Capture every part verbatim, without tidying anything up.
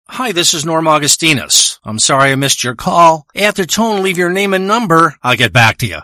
Hi, this is Norm Augustinus. I'm sorry I missed your call. After tone, leave your name and number. I'll get back to you.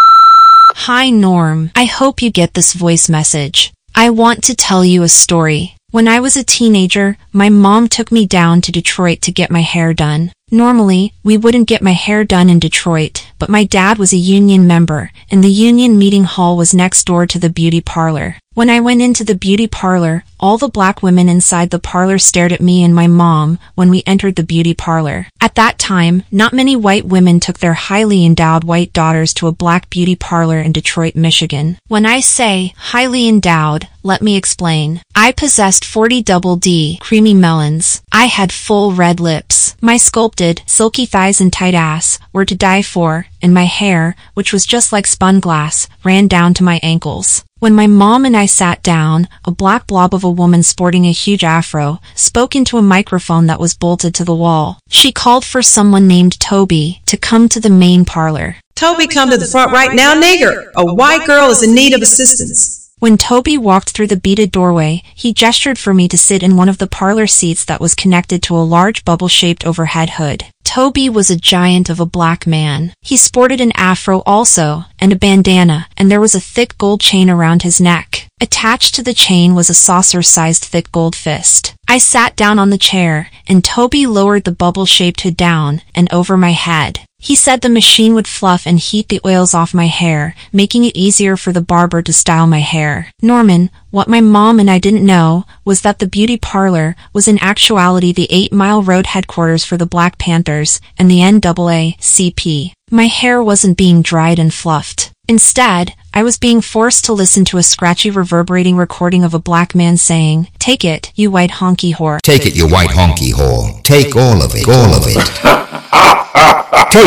Hi, Norm. I hope you get this voice message. I want to tell you a story. When I was a teenager, my mom took me down to Detroit to get my hair done. Normally, we wouldn't get my hair done in Detroit, but my dad was a union member, and the union meeting hall was next door to the beauty parlor. When I went into the beauty parlor, all the black women inside the parlor stared at me and my mom when we entered the beauty parlor. At that time, not many white women took their highly endowed white daughters to a black beauty parlor in Detroit, Michigan. When I say highly endowed, let me explain. I possessed forty double D creamy melons. I had full red lips. My sculpted, silky thighs and tight ass were to die for, and my hair, which was just like spun glass, ran down to my ankles. When my mom and I sat down, a black blob of a woman sporting a huge afro spoke into a microphone that was bolted to the wall. She called for someone named Toby to come to the main parlor. Toby, come to the front right now, nigger. A white girl is in need of assistance. When Toby walked through the beaded doorway, he gestured for me to sit in one of the parlor seats that was connected to a large bubble-shaped overhead hood. Toby was a giant of a black man. He sported an afro also, and a bandana, and there was a thick gold chain around his neck. Attached to the chain was a saucer-sized thick gold fist. I sat down on the chair, and Toby lowered the bubble-shaped hood down and over my head. He said the machine would fluff and heat the oils off my hair, making it easier for the barber to style my hair. Norman, what my mom and I didn't know was that the beauty parlor was in actuality the Eight Mile Road headquarters for the Black Panthers and the N double A C P. My hair wasn't being dried and fluffed. Instead, I was being forced to listen to a scratchy reverberating recording of a black man saying, "Take it, you white honky whore. Take it, you white honky whore. Take all of it, all of it. Take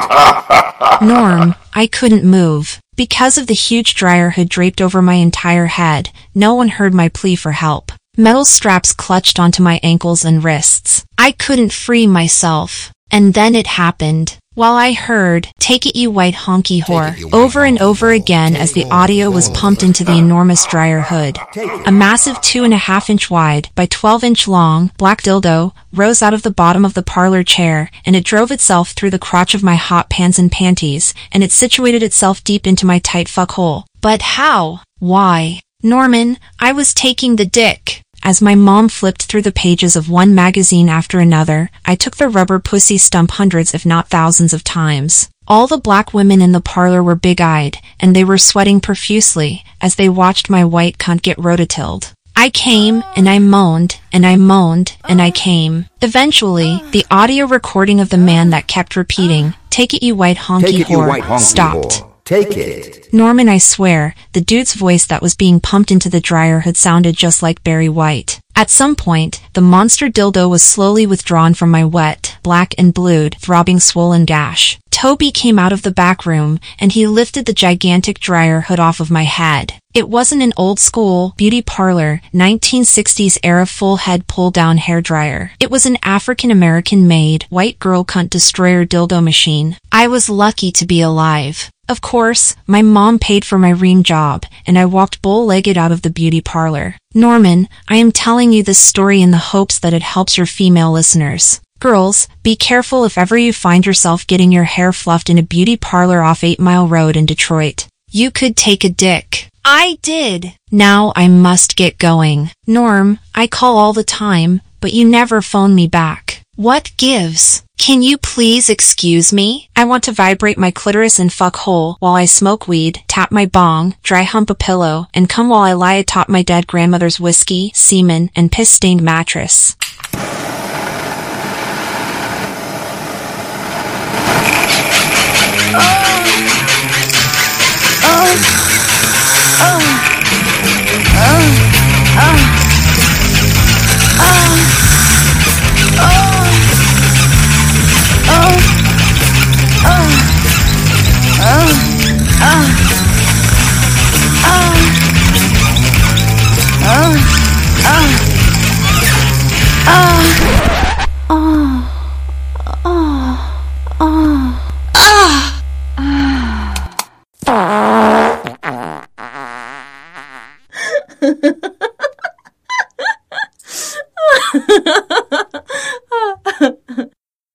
it." Norm, I couldn't move. Because of the huge dryer hood draped over my entire head, no one heard my plea for help. Metal straps clutched onto my ankles and wrists. I couldn't free myself. And then it happened. While I heard, "Take it, you white honky whore," over and over again as the audio was pumped into the enormous dryer hood. A massive two and a half inch wide by twelve inch long black dildo rose out of the bottom of the parlor chair, and it drove itself through the crotch of my hot pants and panties, and it situated itself deep into my tight fuck hole. But how? Why? Norman, I was taking the dick. As my mom flipped through the pages of one magazine after another, I took the rubber pussy stump hundreds if not thousands of times. All the black women in the parlor were big-eyed, and they were sweating profusely as they watched my white cunt get rototilled. I came, and I moaned, and I moaned, and I came. Eventually, the audio recording of the man that kept repeating, "Take it, you white honky Take it, you whore," white honky stopped. whore. Take it. Norman, I swear, the dude's voice that was being pumped into the dryer hood sounded just like Barry White. At some point, the monster dildo was slowly withdrawn from my wet, black and blued, throbbing swollen gash. Toby came out of the back room, and he lifted the gigantic dryer hood off of my head. It wasn't an old-school, beauty parlor, nineteen sixties era full-head pull-down hairdryer. It was an African-American-made, white girl cunt destroyer dildo machine. I was lucky to be alive. Of course, my mom paid for my ream job, and I walked bow-legged out of the beauty parlor. Norman, I am telling you this story in the hopes that it helps your female listeners. Girls, be careful if ever you find yourself getting your hair fluffed in a beauty parlor off Eight Mile Road in Detroit. You could take a dick. I did. Now I must get going. Norm, I call all the time, but you never phone me back. What gives? Can you please excuse me? I want to vibrate my clitoris and fuck hole while I smoke weed, tap my bong, dry hump a pillow, and come while I lie atop my dead grandmother's whiskey, semen, and piss-stained mattress.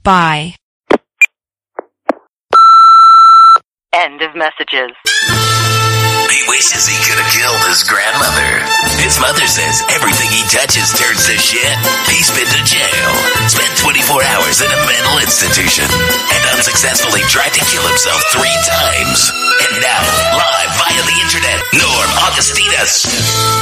Bye. End of messages. He wishes he could have killed his grandmother. His mother says everything he touches turns to shit. He's been to jail, spent twenty-four hours in a mental institution, and unsuccessfully tried to kill himself three times. And now, live via the internet, Norm Augustinus.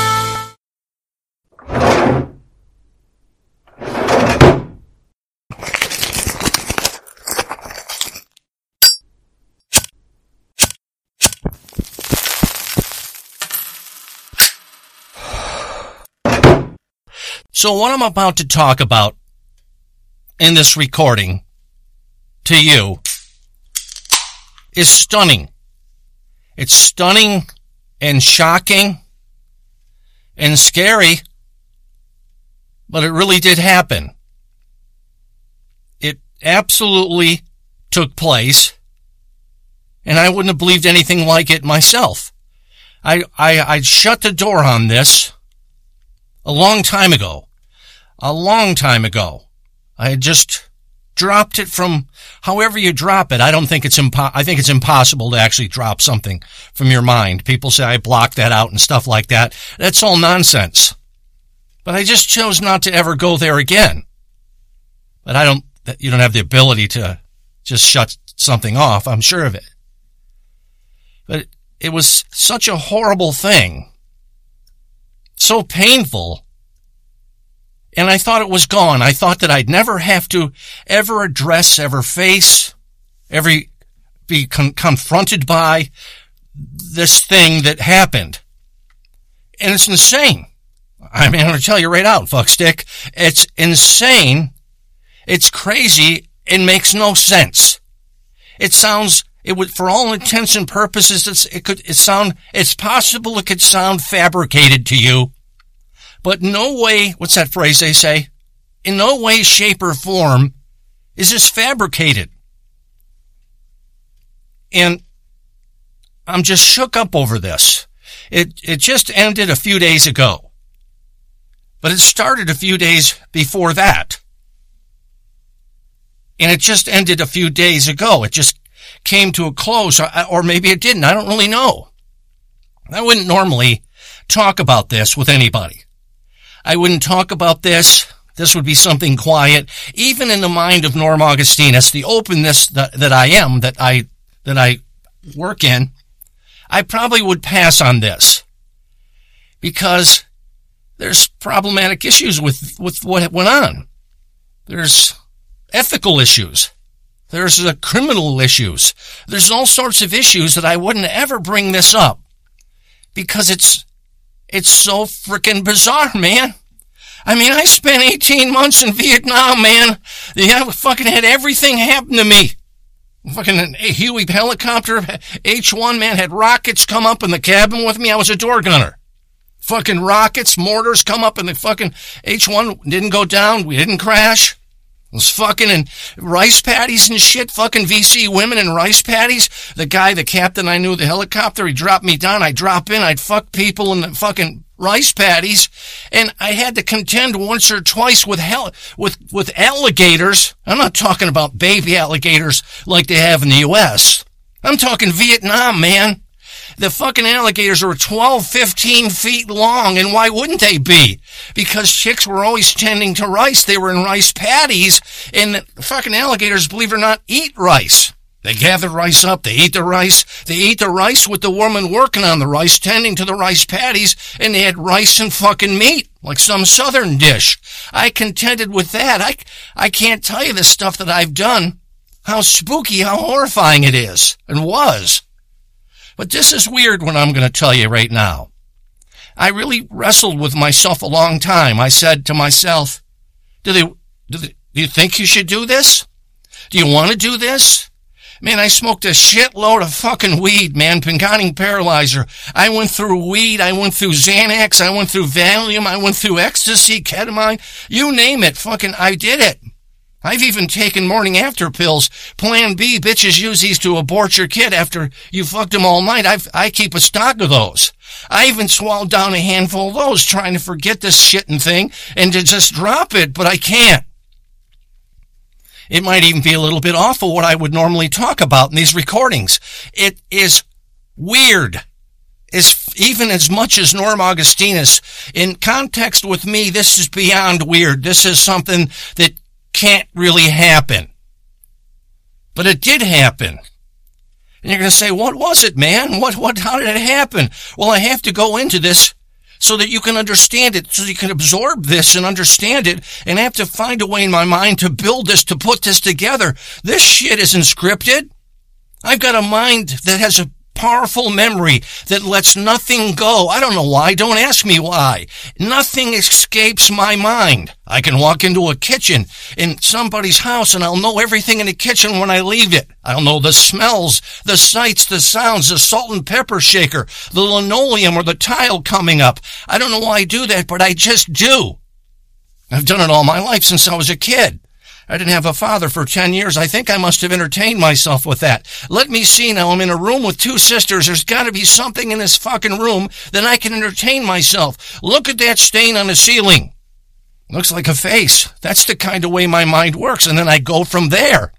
So what I'm about to talk about in this recording to you is stunning. It's stunning and shocking and scary, but it really did happen. It absolutely took place, and I wouldn't have believed anything like it myself. I, I, I'd shut the door on this a long time ago. A long time ago. I had just dropped it from however you drop it. I don't think it's impo- I think it's impossible to actually drop something from your mind. People say I blocked that out and stuff like that. That's all nonsense. But I just chose not to ever go there again. But I don't, you don't have the ability to just shut something off. I'm sure of it. But it was such a horrible thing. So painful. And I thought it was gone. I thought that I'd never have to ever address, ever face, ever be con- confronted by this thing that happened. And it's insane. I mean, I'm going to tell you right out, fuckstick. It's insane. It's crazy. It makes no sense. It sounds, it would, for all intents and purposes, it's, it could, it sound, it's possible it could sound fabricated to you. But no way, what's that phrase they say? In no way, shape, or form is this fabricated. And I'm just shook up over this. It it just ended a few days ago. But it started a few days before that. And it just ended a few days ago. It just came to a close, or maybe it didn't. I don't really know. I wouldn't normally talk about this with anybody. I wouldn't talk about this. This would be something quiet. Even in the mind of Norm Augustinus, the openness that, that I am, that I, that I work in, I probably would pass on this. Because there's problematic issues with, with what went on. There's ethical issues. There's uh, criminal issues. There's all sorts of issues that I wouldn't ever bring this up. Because it's, It's so freaking bizarre, man. I mean, I spent eighteen months in Vietnam, man. They have fucking had everything happen to me. Fucking Huey helicopter, H one, man, had rockets come up in the cabin with me. I was a door gunner. Fucking rockets, mortars come up and the fucking H one didn't go down. We didn't crash. It was fucking and rice patties and shit, fucking V C women and rice patties. The guy, the captain I knew, the helicopter, he dropped me down. I'd drop in, I'd fuck people in the fucking rice patties. And I had to contend once or twice with hell, with, with alligators. I'm not talking about baby alligators like they have in the U S. I'm talking Vietnam, man. The fucking alligators were twelve, fifteen feet long, and why wouldn't they be? Because chicks were always tending to rice. They were in rice patties, and the fucking alligators, believe it or not, eat rice. They gather rice up, they eat the rice, they eat the rice with the woman working on the rice, tending to the rice patties, and they had rice and fucking meat, like some southern dish. I contended with that. I, I can't tell you the stuff that I've done, how spooky, how horrifying it is, and was. But this is weird what I'm going to tell you right now. I really wrestled with myself a long time. I said to myself, do they, do they, do you think you should do this? Do you want to do this? Man, I smoked a shitload of fucking weed, man, Pincani Paralyzer. I went through weed, I went through Xanax, I went through Valium, I went through ecstasy, ketamine, you name it, fucking, I did it. I've even taken morning after pills. Plan B, bitches use these to abort your kid after you fucked them all night. I've, I keep a stock of those. I even swallowed down a handful of those trying to forget this shitting thing and to just drop it, but I can't. It might even be a little bit off of what I would normally talk about in these recordings. It is weird. Is even as much as Norm Augustinus. In context with me, this is beyond weird. This is something that can't really happen. But it did happen. And you're going to say, what was it, man? What, what, how did it happen? Well, I have to go into this so that you can understand it, so you can absorb this and understand it, and I have to find a way in my mind to build this, to put this together. This shit isn't scripted. I've got a mind that has a powerful memory that lets nothing go. I don't know why. Don't ask me why. Nothing escapes my mind. I can walk into a kitchen in somebody's house and I'll know everything in the kitchen when I leave it. I'll know the smells, the sights, the sounds, the salt and pepper shaker, the linoleum or the tile coming up. I don't know why I do that, but I just do. I've done it all my life since I was a kid. I didn't have a father for ten years. I think I must have entertained myself with that. Let me see now. I'm in a room with two sisters. There's got to be something in this fucking room that I can entertain myself. Look at that stain on the ceiling. Looks like a face. That's the kind of way my mind works. And then I go from there.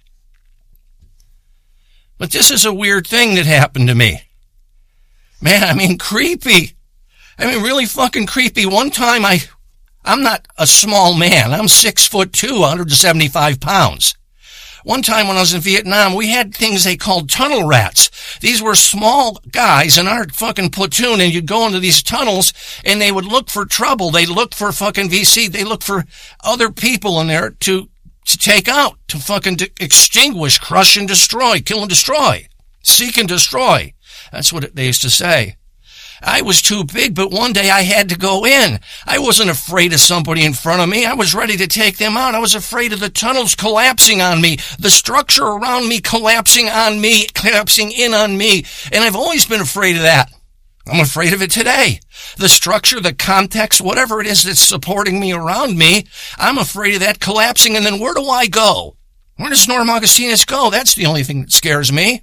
But this is a weird thing that happened to me. Man, I mean, creepy. I mean, really fucking creepy. One time I... I'm not a small man. I'm six foot two, one hundred seventy-five pounds. One time when I was in Vietnam, we had things they called tunnel rats. These were small guys in our fucking platoon, and you'd go into these tunnels, and they would look for trouble. They looked for fucking V C. They looked for other people in there to, to take out, to fucking de- extinguish, crush and destroy, kill and destroy, seek and destroy. That's what they used to say. I was too big, but one day I had to go in. I wasn't afraid of somebody in front of me. I was ready to take them out. I was afraid of the tunnels collapsing on me, the structure around me collapsing on me, collapsing in on me. And I've always been afraid of that. I'm afraid of it today. The structure, the context, whatever it is that's supporting me around me, I'm afraid of that collapsing. And then where do I go? Where does Norm Augustinus go? That's the only thing that scares me.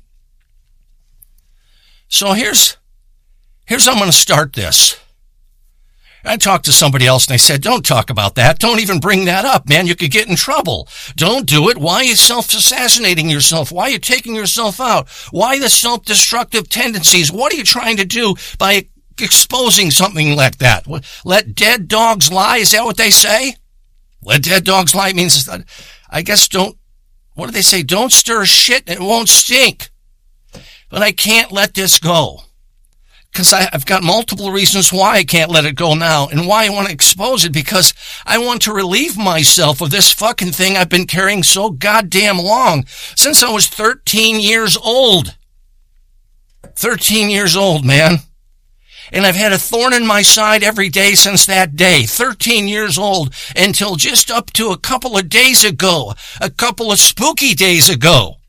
So here's... Here's how I'm going to start this. I talked to somebody else and I said, don't talk about that. Don't even bring that up, man. You could get in trouble. Don't do it. Why are you self-assassinating yourself? Why are you taking yourself out? Why the self-destructive tendencies? What are you trying to do by exposing something like that? Let dead dogs lie? Is that what they say? Let dead dogs lie means, I guess don't, what do they say? Don't stir shit and it won't stink. But I can't let this go. Because I've got multiple reasons why I can't let it go now and why I want to expose it, because I want to relieve myself of this fucking thing I've been carrying so goddamn long, since I was thirteen years old. thirteen years old, man. And I've had a thorn in my side every day since that day, thirteen years old, until just up to a couple of days ago, a couple of spooky days ago.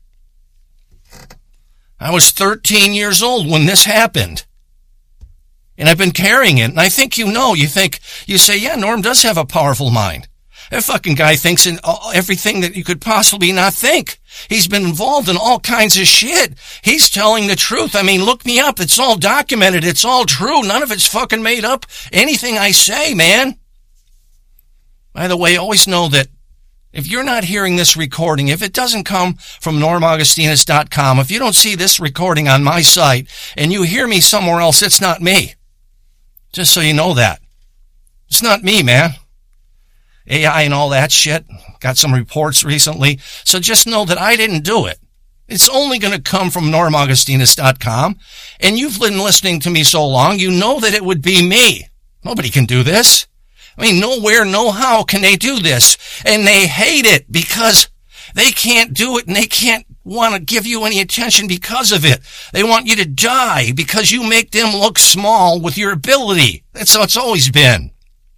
I was thirteen years old when this happened. And I've been carrying it. And I think you know, you think, you say, yeah, Norm does have a powerful mind. That fucking guy thinks in all, everything that you could possibly not think. He's been involved in all kinds of shit. He's telling the truth. I mean, look me up. It's all documented. It's all true. None of it's fucking made up. Anything I say, man. By the way, always know that if you're not hearing this recording, if it doesn't come from norm augustinus dot com, if you don't see this recording on my site and you hear me somewhere else, it's not me. Just so you know that. It's not me, man. A I and all that shit. Got some reports recently. So just know that I didn't do it. It's only going to come from norm augustinus dot com. And you've been listening to me so long, you know that it would be me. Nobody can do this. I mean, nowhere, no how can they do this. And they hate it because they can't do it and they can't want to give you any attention because of it. They want you to die because you make them look small with your ability. That's how it's always been.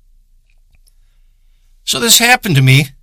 So this happened to me.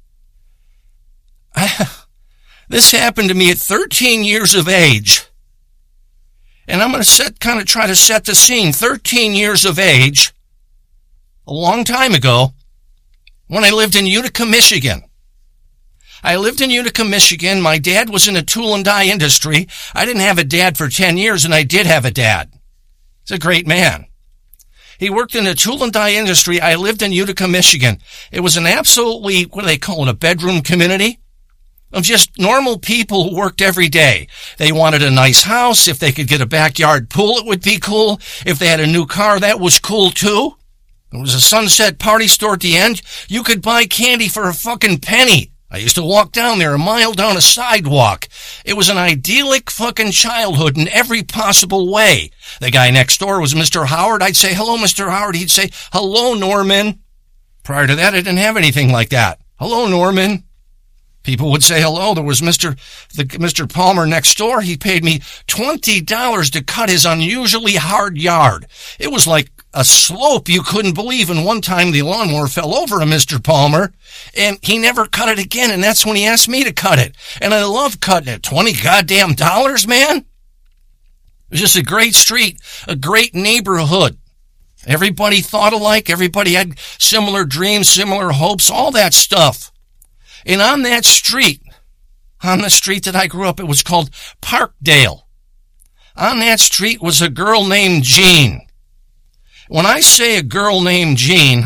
I, this happened to me at thirteen years of age. And I'm going to set, kind of try to set the scene. thirteen years of age. A long time ago, when I lived in Utica, Michigan. I lived in Utica, Michigan. My dad was in the tool and die industry. I didn't have a dad for ten years, and I did have a dad. He's a great man. He worked in the tool and die industry. I lived in Utica, Michigan. It was an absolutely, what do they call it, a bedroom community? of just normal people who worked every day. They wanted a nice house. If they could get a backyard pool, it would be cool. If they had a new car, that was cool too. There was a Sunset Party store at the end. You could buy candy for a fucking penny. I used to walk down there a mile down a sidewalk. It was an idyllic fucking childhood in every possible way. The guy next door was Mister Howard. I'd say, hello, Mister Howard. He'd say, hello, Norman. Prior to that, I didn't have anything like that. Hello, Norman. People would say hello. There was Mister the Mister Palmer next door. He paid me twenty dollars to cut his unusually hard yard. It was like a slope you couldn't believe. And one time the lawnmower fell over a Mister Palmer, and he never cut it again. And that's when he asked me to cut it. And I love cutting it. twenty goddamn dollars, man. It was just a great street, a great neighborhood. Everybody thought alike. Everybody had similar dreams, similar hopes, all that stuff. And on that street, on the street that I grew up, it was called Parkdale. On that street was a girl named Jean. When I say a girl named Jean,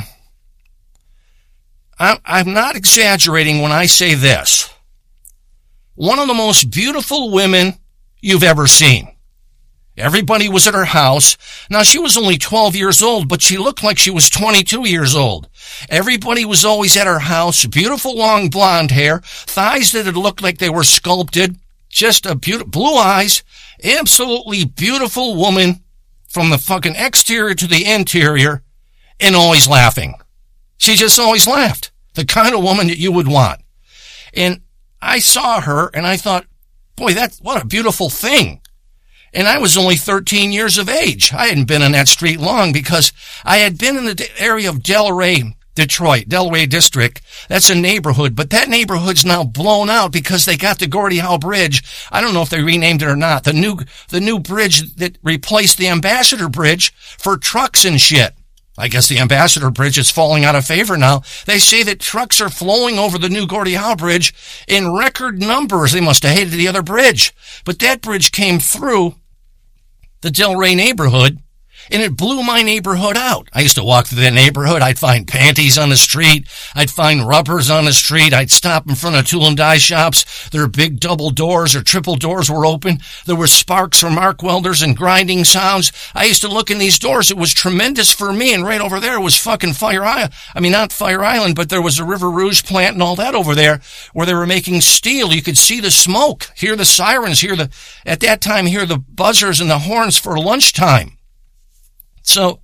I'm not exaggerating when I say this. One of the most beautiful women you've ever seen. Everybody was at her house. Now, she was only twelve years old, but she looked like she was twenty-two years old. Everybody was always at her house. Beautiful long blonde hair, thighs that had looked like they were sculpted, just a beautiful, blue eyes, absolutely beautiful woman from the fucking exterior to the interior, and always laughing. She just always laughed. The kind of woman that you would want. And I saw her and I thought, boy, that, what a beautiful thing. And I was only thirteen years of age. I hadn't been on that street long because I had been in the area of Delray, Detroit, Delray District. That's a neighborhood, but that neighborhood's now blown out because they got the Gordie Howe Bridge. I don't know if they renamed it or not. The new, the new bridge that replaced the Ambassador Bridge for trucks and shit. I guess the Ambassador Bridge is falling out of favor now. They say that trucks are flowing over the new Gordie Howe Bridge in record numbers. They must have hated the other bridge. But that bridge came through the Delray neighborhood, and it blew my neighborhood out. I used to walk through that neighborhood. I'd find panties on the street. I'd find rubbers on the street. I'd stop in front of tool and die shops. Their big double doors or triple doors were open. There were sparks from arc welders and grinding sounds. I used to look in these doors. It was tremendous for me, and right over there was fucking Fire Island. I mean, not Fire Island, but there was a River Rouge plant and all that over there where they were making steel. You could see the smoke, hear the sirens, hear the, at that time, hear the buzzers and the horns for lunchtime. So,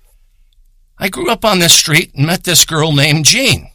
I grew up on this street and met this girl named Jean.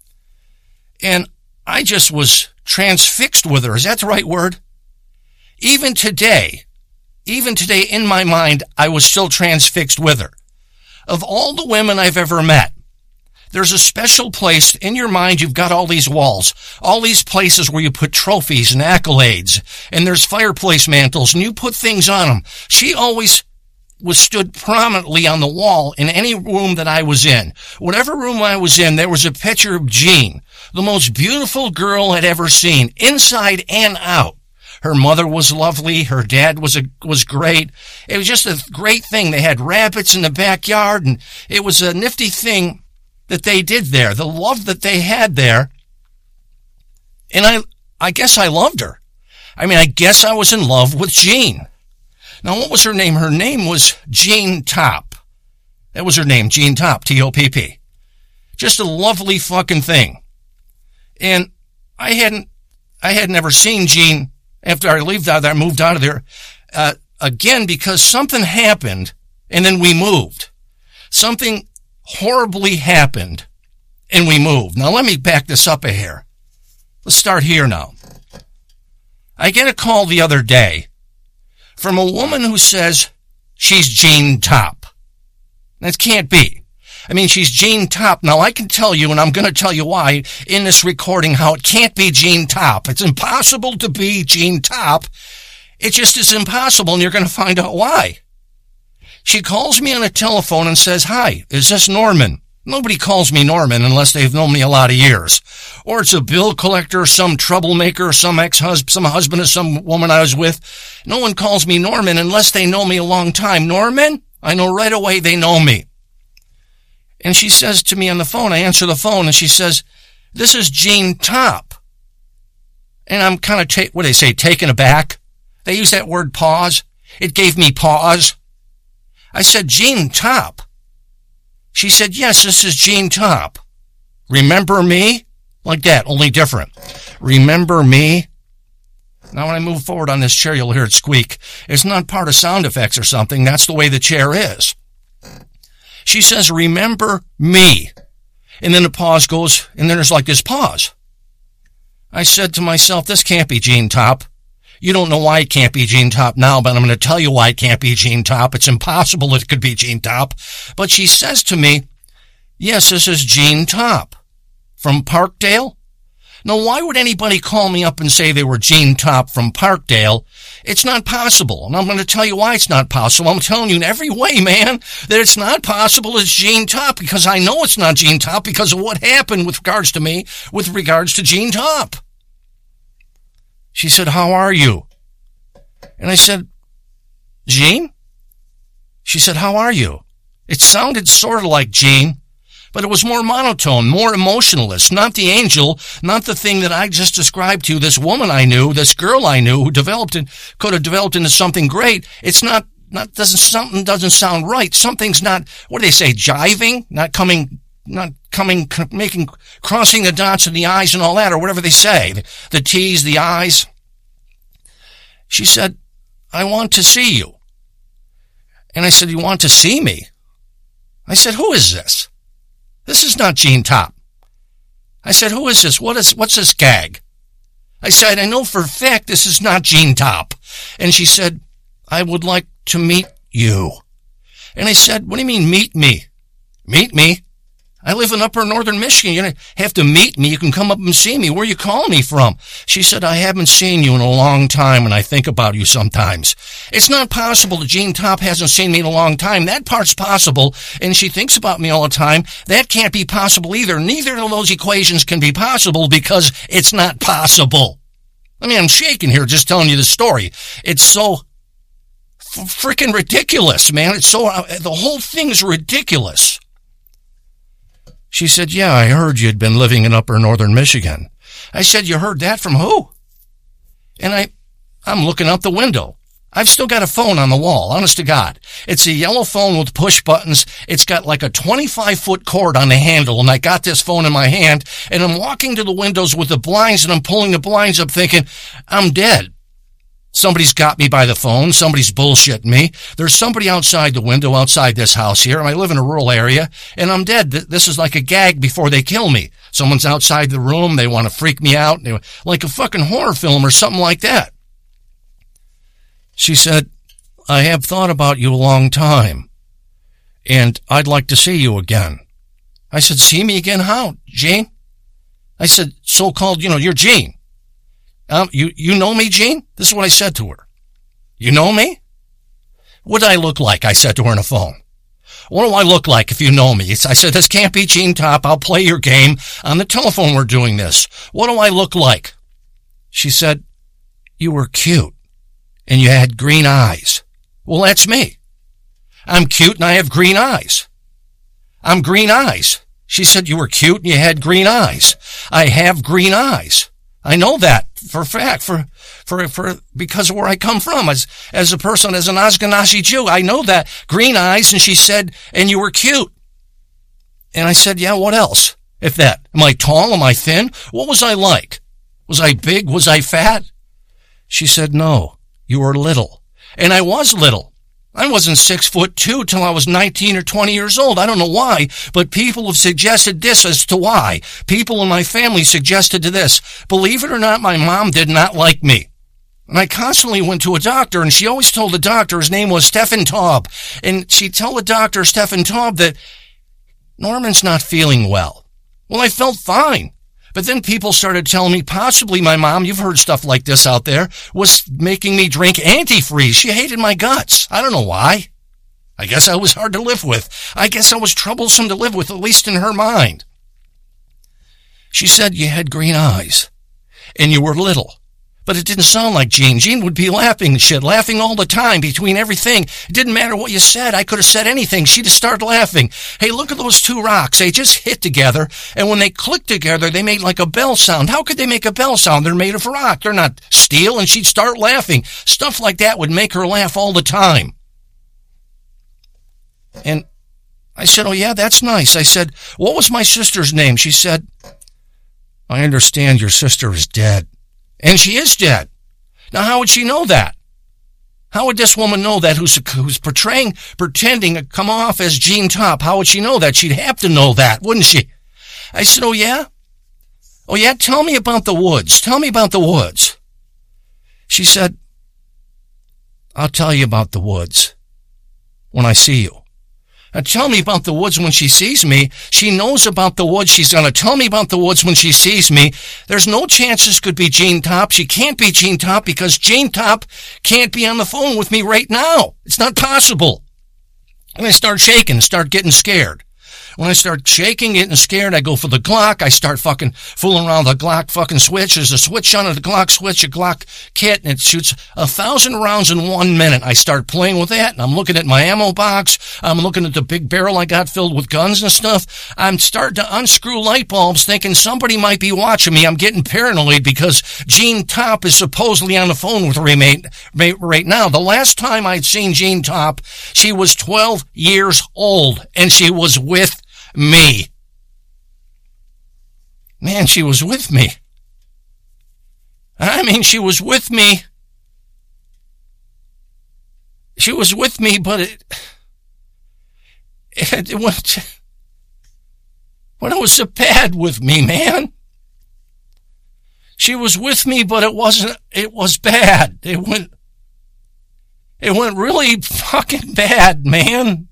And I just was transfixed with her. Is that the right word? Even today, even today in my mind, I was still transfixed with her. Of all the women I've ever met, there's a special place in your mind. You've got all these walls, all these places where you put trophies and accolades, and there's fireplace mantles, and you put things on them. She always was stood prominently on the wall in any room that I was in. Whatever room I was in, there was a picture of Jean, the most beautiful girl I'd ever seen, inside and out. Her mother was lovely. Her dad was a, was great. It was just a great thing. They had rabbits in the backyard, and it was a nifty thing that they did there. The love that they had there. And I, I guess I loved her. I mean, I guess I was in love with Jean. Now, what was her name? Her name was Jean Topp. That was her name, Jean Topp, T O P P. Just a lovely fucking thing. And I hadn't, I had never seen Jean after I lived out there, moved out of there, uh, again, because something happened, and then we moved. Something horribly happened, and we moved. Now, let me back this up a hair. Let's start here now. I get a call the other day from a woman who says she's Jean Topp. That can't be. I mean, she's Jean Topp. Now, I can tell you, and I'm going to tell you why in this recording, how it can't be Jean Topp. It's impossible to be Jean Topp. It just is impossible, and you're going to find out why. She calls me on a telephone and says, "Hi, is this Norman?" Nobody calls me Norman unless they've known me a lot of years. Or it's a bill collector, some troublemaker, some ex-husband, some husband of some woman I was with. No one calls me Norman unless they know me a long time. Norman? I know right away they know me. And she says to me on the phone, I answer the phone, and she says, "This is Jean Topp." And I'm kind of, ta- what do they say, taken aback? They use that word pause. It gave me pause. I said, Jean Top. She said, yes, this is Jean Top. Remember me? Like that, only different. Remember me? Now when I move forward on this chair, you'll hear it squeak. It's not part of sound effects or something. That's the way the chair is. She says, remember me. And then the pause goes, and then there's like this pause. I said to myself, this can't be Jean Top. You don't know why it can't be Jean Top now, but I'm going to tell you why it can't be Jean Top. It's impossible that it could be Jean Top. But she says to me, yes, this is Jean Top. From Parkdale? Now, why would anybody call me up and say they were Jean Top from Parkdale? It's not possible. And I'm going to tell you why it's not possible. I'm telling you in every way, man, that it's not possible it's Jean Top, because I know it's not Jean Top because of what happened with regards to me, with regards to Jean Top. She said, how are you? And I said, Jean? She said, how are you? It sounded sort of like Jean, but it was more monotone, more emotionless, not the angel, not the thing that I just described to you, this woman I knew, this girl I knew who developed it, could have developed into something great. It's not, not, doesn't, something doesn't sound right. Something's not, what do they say, jiving? Not coming, not coming, making, crossing the dots and the I's and all that, or whatever they say. The, the T's, the I's. She said, I want to see you. And I said, you want to see me? I said, who is this? This is not Jean Top. I said, who is this? What is, what's this gag? I said, I know for a fact this is not Jean Top. And she said, I would like to meet you. And I said, what do you mean meet me? Meet me? I live in upper northern Michigan. You don't have to meet me. You can come up and see me. Where are you calling me from? She said, I haven't seen you in a long time, and I think about you sometimes. It's not possible that Jean Top hasn't seen me in a long time. That part's possible, and she thinks about me all the time. That can't be possible either. Neither of those equations can be possible because it's not possible. I mean, I'm shaking here just telling you the story. It's so f- freaking ridiculous, man. It's so, uh, the whole thing's ridiculous. She said, yeah, I heard you'd been living in upper northern Michigan. I said, you heard that from who? And I, I'm looking out the window. I've still got a phone on the wall, honest to God. It's a yellow phone with push buttons. It's got like a twenty-five foot cord on the handle, and I got this phone in my hand, and I'm walking to the windows with the blinds, and I'm pulling the blinds up thinking, I'm dead. Somebody's got me by the phone. Somebody's bullshitting me. There's somebody outside the window outside this house here. I live in a rural area, and I'm dead. This is like a gag before they kill me. Someone's outside the room. They want to freak me out. They, like a fucking horror film or something like that. She said, I have thought about you a long time, and I'd like to see you again. I said, see me again? How, Jean? I said, so-called, you know, you're Jean. Um, you, you know me, Jean? This is what I said to her. You know me? What do I look like? I said to her on the phone. What do I look like if you know me? I said, this can't be Jean Top. I'll play your game. On the telephone we're doing this. What do I look like? She said, you were cute, and you had green eyes. Well, that's me. I'm cute, and I have green eyes. I'm green eyes. She said, you were cute, and you had green eyes. I have green eyes. I know that for a fact, for, for, for, because of where I come from as, as a person, as an Ashkenazi Jew. I know that. Green eyes. And she said, and you were cute. And I said, yeah, what else? If that, am I tall? Am I thin? What was I like? Was I big? Was I fat? She said, no, you were little. And I was little. I wasn't six foot two till I was nineteen or twenty years old. I don't know why, but people have suggested this as to why. People in my family suggested to this. Believe it or not, my mom did not like me. And I constantly went to a doctor, and she always told the doctor, his name was Stefan Taub, and she'd tell the doctor, Stefan Taub, that Norman's not feeling well. Well, I felt fine. But then people started telling me possibly my mom, you've heard stuff like this out there, was making me drink antifreeze. She hated my guts. I don't know why. I guess I was hard to live with. I guess I was troublesome to live with, at least in her mind. She said you had green eyes, and you were little. But it didn't sound like Jean. Jean would be laughing and shit, laughing all the time between everything. It didn't matter what you said. I could have said anything. She'd have started laughing. Hey, look at those two rocks. They just hit together, and when they clicked together, they made like a bell sound. How could they make a bell sound? They're made of rock. They're not steel, and she'd start laughing. Stuff like that would make her laugh all the time. And I said, oh, yeah, that's nice. I said, what was my sister's name? She said, I understand your sister is dead. And she is dead. Now, how would she know that? How would this woman know that who's, who's portraying, pretending to come off as Jean Top? How would she know that? She'd have to know that, wouldn't she? I said, oh, yeah? Oh, yeah? Tell me about the woods. Tell me about the woods. She said, I'll tell you about the woods when I see you. Now, tell me about the woods when she sees me. She knows about the woods. She's going to tell me about the woods when she sees me. There's no chance this could be Jean Top. She can't be Jean Top because Jean Top can't be on the phone with me right now. It's not possible. And I start shaking, start getting scared. When I start shaking, getting scared, I go for the Glock. I start fucking fooling around with the Glock fucking switch. There's a switch on it, the Glock switch, a Glock kit, and it shoots a thousand rounds in one minute. I start playing with that, and I'm looking at my ammo box. I'm looking at the big barrel I got filled with guns and stuff. I'm starting to unscrew light bulbs, thinking somebody might be watching me. I'm getting paranoid because Jean Top is supposedly on the phone with me right now. The last time I'd seen Jean Top, she was twelve years old, and she was with me. Man, she was with me. I mean, she was with me. She was with me, but it, it, it went, but it was so bad with me, man. She was with me, but it wasn't, it was bad. It went, it went really fucking bad, man.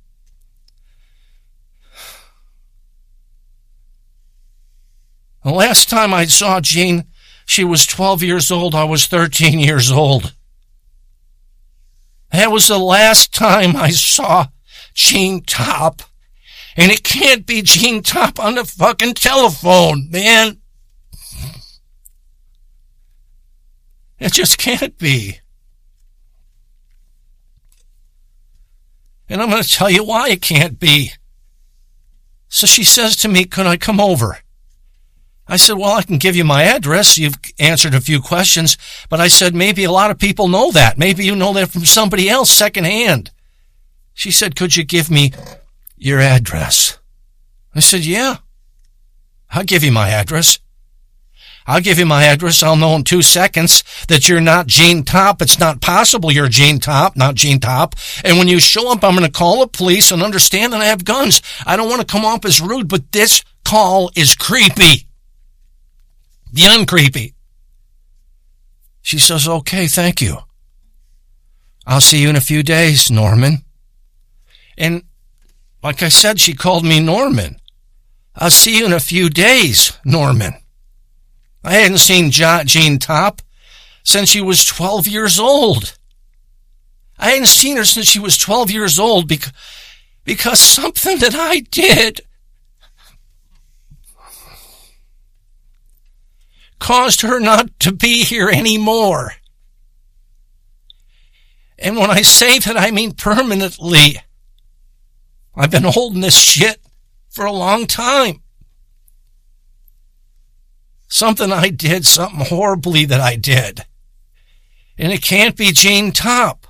The last time I saw Jean, she was twelve years old. I was thirteen years old. That was the last time I saw Jean Top. And it can't be Jean Top on the fucking telephone, man. It just can't be. And I'm going to tell you why it can't be. So she says to me, could I come over? I said, well, I can give you my address. You've answered a few questions. But I said, maybe a lot of people know that. Maybe you know that from somebody else secondhand. She said, could you give me your address? I said, yeah. I'll give you my address. I'll give you my address. I'll know in two seconds that you're not Jean Top. It's not possible you're Jean Top, not Jean Top. And when you show up, I'm going to call the police and understand that I have guns. I don't want to come off as rude, but this call is creepy. Beyond creepy. She says, okay, thank you. I'll see you in a few days, Norman. And like I said, she called me Norman. I'll see you in a few days, Norman. I hadn't seen Jean Top since she was twelve years old. I hadn't seen her since she was twelve years old because, because something that I did caused her not to be here anymore. And when I say that, I mean permanently. I've been holding this shit for a long time. Something I did, something horribly that I did. And it can't be Jean Top.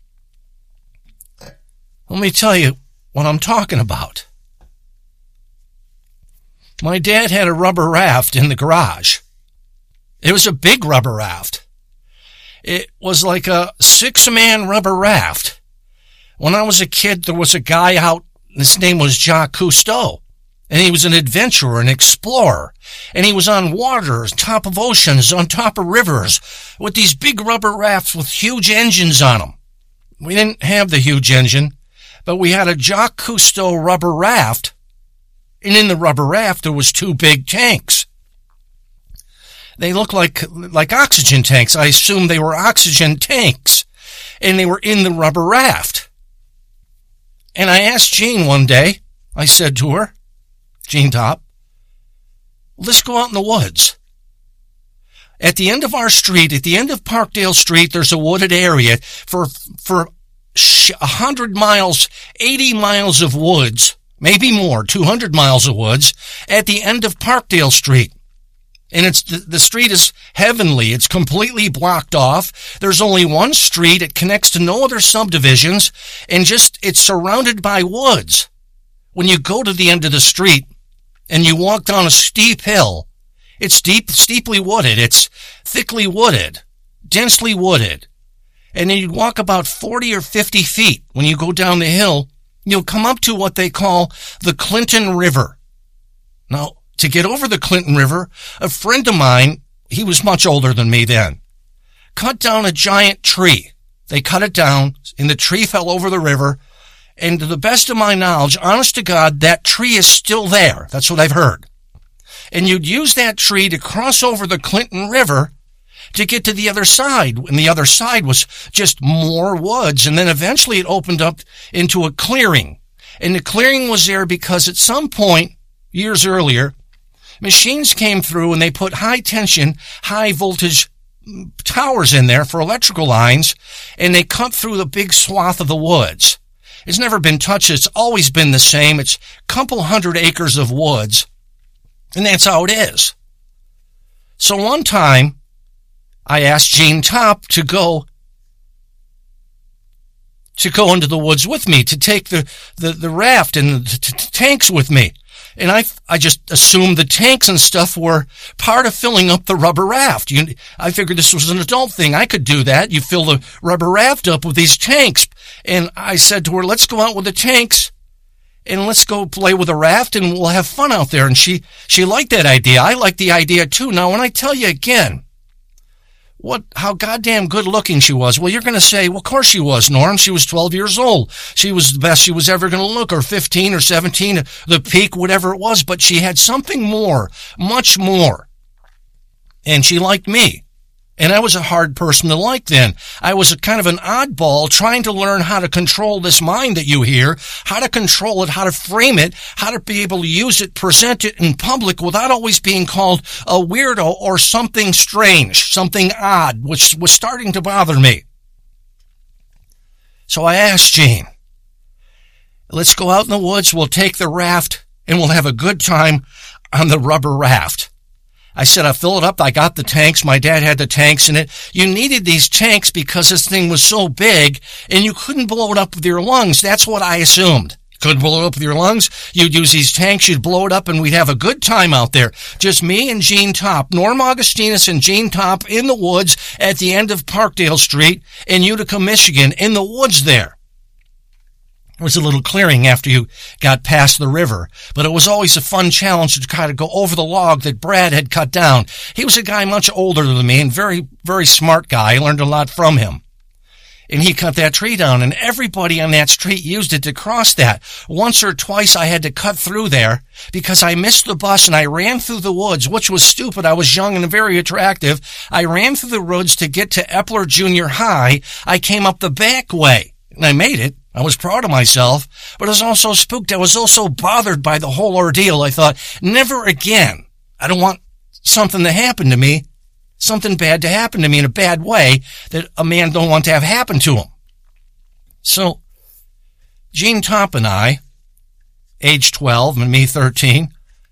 Let me tell you what I'm talking about. My dad had a rubber raft in the garage. It was a big rubber raft. It was like a six-man rubber raft. When I was a kid, there was a guy out, his name was Jacques Cousteau, and he was an adventurer, an explorer, and he was on water, top of oceans, on top of rivers, with these big rubber rafts with huge engines on them. We didn't have the huge engine, but we had a Jacques Cousteau rubber raft, and in the rubber raft there was two big tanks. They looked like like oxygen tanks. I assumed they were oxygen tanks. And they were in the rubber raft. And I asked Jean one day, I said to her, Jean Top, let's go out in the woods. at the end of our street, at the end of Parkdale Street, there's a wooded area for, for a hundred miles, eighty miles of woods, maybe more, two hundred miles of woods at the end of Parkdale Street. And it's, the, the street is heavenly. It's completely blocked off. There's only one street. It connects to no other subdivisions, and just, it's surrounded by woods. When you go to the end of the street and you walk down a steep hill, it's deep, steeply wooded. It's thickly wooded, densely wooded. And then you'd walk about forty or fifty feet. When you go down the hill, you'll come up to what they call the Clinton River. Now, to get over the Clinton River, a friend of mine, he was much older than me then, cut down a giant tree. They cut it down, and the tree fell over the river. And to the best of my knowledge, honest to God, that tree is still there. That's what I've heard. And you'd use that tree to cross over the Clinton River to get to the other side. And the other side was just more woods. And then eventually it opened up into a clearing. And the clearing was there because at some point, years earlier, machines came through and they put high tension, high voltage towers in there for electrical lines, and they cut through the big swath of the woods. It's never been touched. It's always been the same. It's a couple hundred acres of woods. And that's how it is. So one time, I asked Gene Top to go to go into the woods with me, to take the, the, the raft and the t- t- tanks with me. And I, I just assumed the tanks and stuff were part of filling up the rubber raft. You, I figured this was an adult thing. I could do that. You fill the rubber raft up with these tanks. And I said to her, let's go out with the tanks and let's go play with a raft and we'll have fun out there. And she, she liked that idea. I liked the idea too. Now, when I tell you again, what, how goddamn good looking she was. Well, you're going to say, well, of course she was, Norm. She was twelve years old. She was the best she was ever going to look, or fifteen or seventeen, the peak, whatever it was. But she had something more, much more. And she liked me. And I was a hard person to like then. I was a kind of an oddball trying to learn how to control this mind that you hear, how to control it, how to frame it, how to be able to use it, present it in public without always being called a weirdo or something strange, something odd, which was starting to bother me. So I asked Gene, let's go out in the woods, we'll take the raft, and we'll have a good time on the rubber raft. I said, I'll fill it up. I got the tanks. My dad had the tanks in it. You needed these tanks because this thing was so big and you couldn't blow it up with your lungs. That's what I assumed. Couldn't blow it up with your lungs. You'd use these tanks. You'd blow it up and we'd have a good time out there. Just me and Gene Top, Norm Augustinus and Gene Top in the woods at the end of Parkdale Street in Utica, Michigan, in the woods there. There was a little clearing after you got past the river, but it was always a fun challenge to kind of go over the log that Brad had cut down. He was a guy much older than me and very, very smart guy. I learned a lot from him. And he cut that tree down, and everybody on that street used it to cross that. Once or twice I had to cut through there because I missed the bus and I ran through the woods, which was stupid. I was young and very attractive. I ran through the woods to get to Epler Junior High. I came up the back way, and I made it. I was proud of myself, but I was also spooked. I was also bothered by the whole ordeal. I thought, never again. I don't want something to happen to me, something bad to happen to me in a bad way that a man don't want to have happen to him. So, Gene Top and I, age twelve and me thirteen,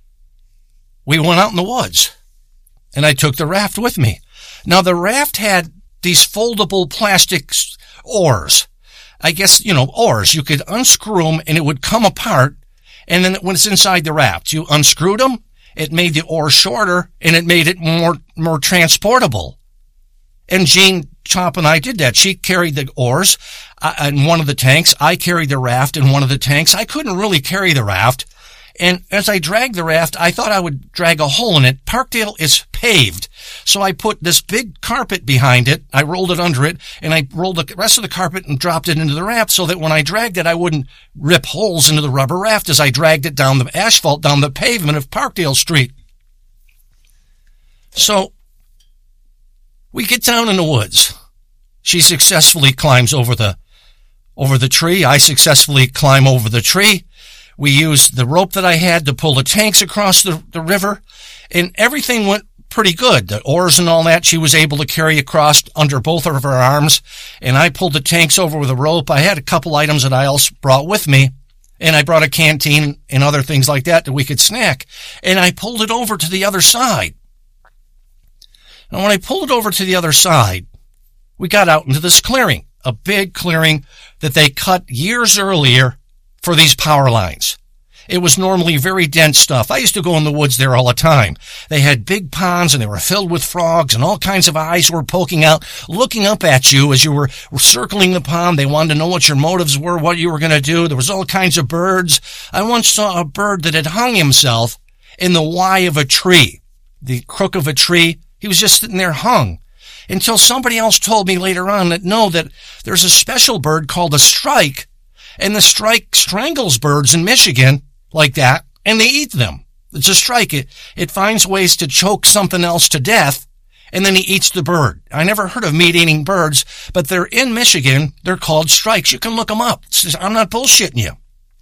we went out in the woods, and I took the raft with me. Now, the raft had these foldable plastic oars. I guess, you know, oars. You could unscrew them and it would come apart. And then when it's inside the raft, you unscrewed them. It made the oar shorter and it made it more, more transportable. And Gene Top and I did that. She carried the oars uh, in one of the tanks. I carried the raft in one of the tanks. I couldn't really carry the raft. And as I dragged the raft, I thought I would drag a hole in it. Parkdale is paved. So I put this big carpet behind it. I rolled it under it, and I rolled the rest of the carpet and dropped it into the raft so that when I dragged it, I wouldn't rip holes into the rubber raft as I dragged it down the asphalt, down the pavement of Parkdale Street. So we get down in the woods. She successfully climbs over the, over the tree. I successfully climb over the tree. We used the rope that I had to pull the tanks across the, the river, and everything went pretty good. The oars and all that she was able to carry across under both of her arms, and I pulled the tanks over with a rope. I had a couple items that I also brought with me, and I brought a canteen and other things like that that we could snack, and I pulled it over to the other side. And when I pulled it over to the other side, we got out into this clearing, a big clearing that they cut years earlier for these power lines. It was normally very dense stuff. I used to go in the woods there all the time. They had big ponds and they were filled with frogs and all kinds of eyes were poking out, looking up at you as you were circling the pond. They wanted to know what your motives were, what you were going to do. There was all kinds of birds. I once saw a bird that had hung himself in the Y of a tree, the crook of a tree. He was just sitting there hung until somebody else told me later on that no, that there's a special bird called a strike, and the strike strangles birds in Michigan like that, and they eat them. It's a strike. It, it finds ways to choke something else to death, and then he eats the bird. I never heard of meat-eating birds, but they're in Michigan. They're called strikes. You can look them up. I'm not bullshitting you.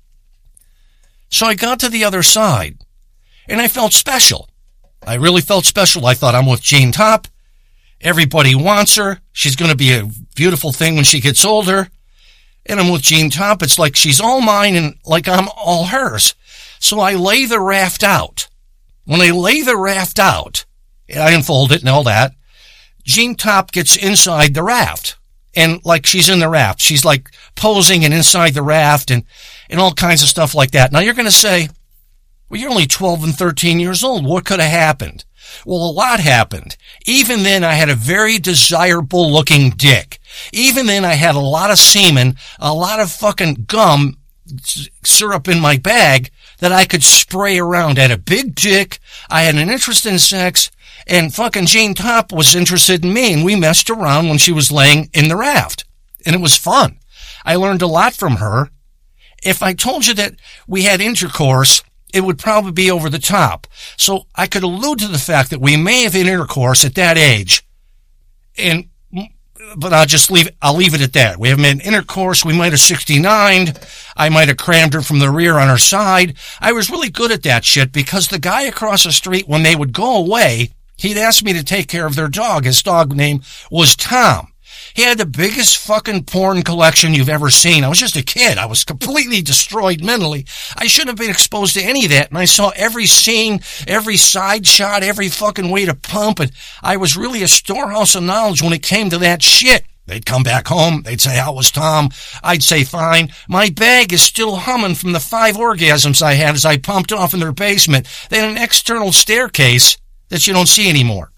So I got to the other side, and I felt special. I really felt special. I thought, I'm with Jean Top. Everybody wants her. She's going to be a beautiful thing when she gets older. And I'm with Jean Top. It's like she's all mine and like I'm all hers. So I lay the raft out. When I lay the raft out, and I unfold it and all that, Jean Top gets inside the raft. And like she's in the raft. She's like posing and inside the raft and, and all kinds of stuff like that. Now you're going to say, well, you're only twelve and thirteen years old. What could have happened? Well, a lot happened. Even then, I had a very desirable looking dick. Even then, I had a lot of semen, a lot of fucking gum syrup in my bag that I could spray around. I had a big dick. I had an interest in sex, and fucking Jean Top was interested in me, and we messed around when she was laying in the raft. And it was fun. I learned a lot from her. If I told you that we had intercourse, it would probably be over the top. So I could allude to the fact that we may have had intercourse at that age. And, but I'll just leave, I'll leave it at that. We haven't had intercourse. We might have sixty-nined. I might have crammed her from the rear on her side. I was really good at that shit because the guy across the street, when they would go away, he'd ask me to take care of their dog. His dog name was Tom. He had the biggest fucking porn collection you've ever seen. I was just a kid. I was completely destroyed mentally. I shouldn't have been exposed to any of that. And I saw every scene, every side shot, every fucking way to pump. And I was really a storehouse of knowledge when it came to that shit. They'd come back home. They'd say, how was Tom? I'd say, fine. My bag is still humming from the five orgasms I had as I pumped off in their basement. They had an external staircase that you don't see anymore.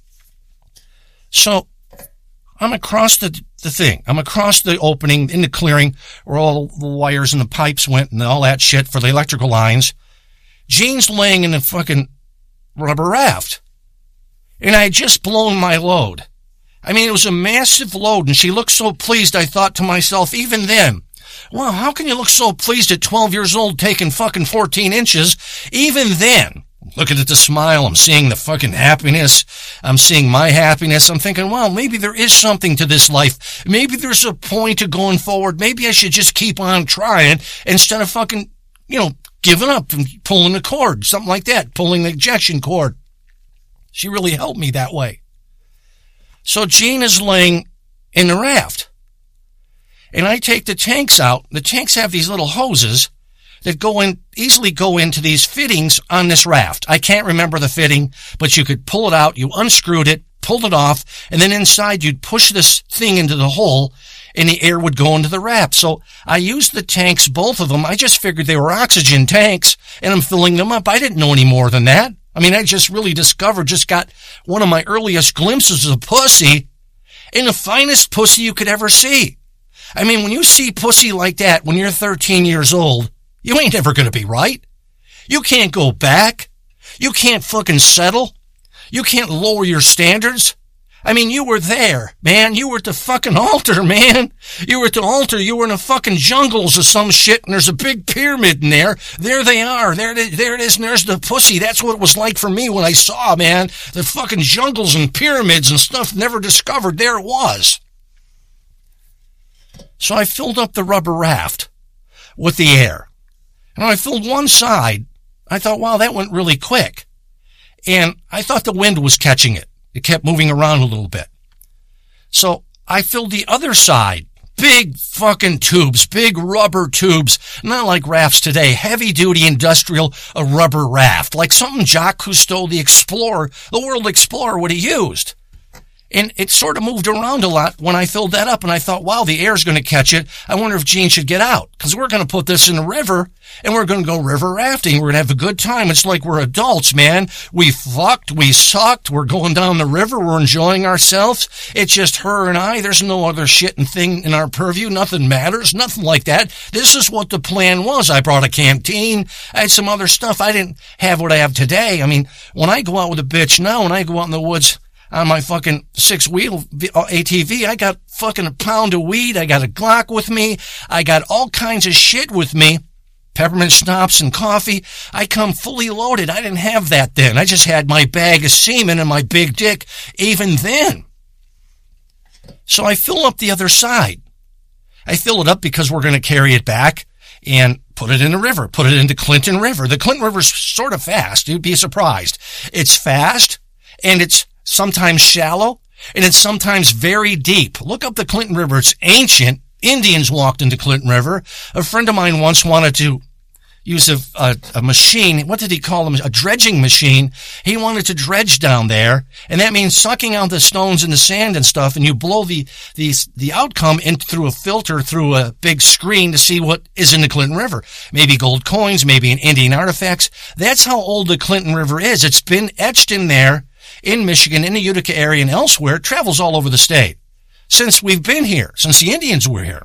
So I'm across the the thing. I'm across the opening in the clearing where all the wires and the pipes went and all that shit for the electrical lines. Jean's laying in a fucking rubber raft. And I had just blown my load. I mean, it was a massive load, and she looked so pleased, I thought to myself, even then, wow, how can you look so pleased at twelve years old taking fucking fourteen inches? Even then, looking at the smile, I'm seeing the fucking happiness. I'm seeing my happiness. I'm thinking, well, maybe there is something to this life. Maybe there's a point to going forward. Maybe I should just keep on trying instead of fucking, you know, giving up and pulling the cord, something like that, pulling the ejection cord. She really helped me that way. So Jean is laying in the raft. And I take the tanks out. The tanks have these little hoses that go in, easily go into these fittings on this raft. I can't remember the fitting, but you could pull it out, you unscrewed it, pulled it off, and then inside you'd push this thing into the hole, and the air would go into the raft. So I used the tanks, both of them. I just figured they were oxygen tanks, and I'm filling them up. I didn't know any more than that. I mean, I just really discovered, just got one of my earliest glimpses of pussy, and the finest pussy you could ever see. I mean, when you see pussy like that when you're thirteen years old, you ain't ever going to be right. You can't go back. You can't fucking settle. You can't lower your standards. I mean, you were there, man. You were at the fucking altar, man. You were at the altar. You were in the fucking jungles or some shit, and there's a big pyramid in there. There they are. There, there it is, and there's the pussy. That's what it was like for me when I saw, man, the fucking jungles and pyramids and stuff never discovered. There it was. So I filled up the rubber raft with the air. And when I filled one side, I thought, wow, that went really quick. and I thought the wind was catching it. It kept moving around a little bit. So I filled the other side. Big fucking tubes, big rubber tubes, not like rafts today, heavy-duty industrial a rubber raft, like something Jacques Cousteau, the explorer, the world explorer, would have used. And it sort of moved around a lot when I filled that up, and I thought, wow, the air's going to catch it. I wonder if Gene should get out, because we're going to put this in the river, and we're going to go river rafting. We're going to have a good time. It's like we're adults, man. We fucked, we sucked, we're going down the river, we're enjoying ourselves. It's just her and I. There's no other shit and thing in our purview. Nothing matters, nothing like that. This is what the plan was. I brought a canteen. I had some other stuff. I didn't have what I have today. I mean, when I go out with a bitch now, when I go out in the woods, on my fucking six-wheel A T V, I got fucking a pound of weed, I got a Glock with me, I got all kinds of shit with me, peppermint schnapps and coffee. I come fully loaded. I didn't have that then. I just had my bag of semen and my big dick even then. So I fill up the other side. I fill it up because we're going to carry it back and put it in the river, put it into Clinton River. The Clinton River's sort of fast. You'd be surprised. It's fast, and it's sometimes shallow, and it's sometimes very deep. Look up the Clinton River. It's ancient. Indians walked into Clinton River. A friend of mine once wanted to use a, a, a machine. What did he call them? A dredging machine. He wanted to dredge down there, and that means sucking out the stones and the sand and stuff, and you blow the the, the outcome in through a filter, through a big screen to see what is in the Clinton River. Maybe gold coins, maybe an Indian artifacts. That's how old the Clinton River is. It's been etched in there in Michigan, in the Utica area, and elsewhere. It travels all over the state since we've been here, since the Indians were here.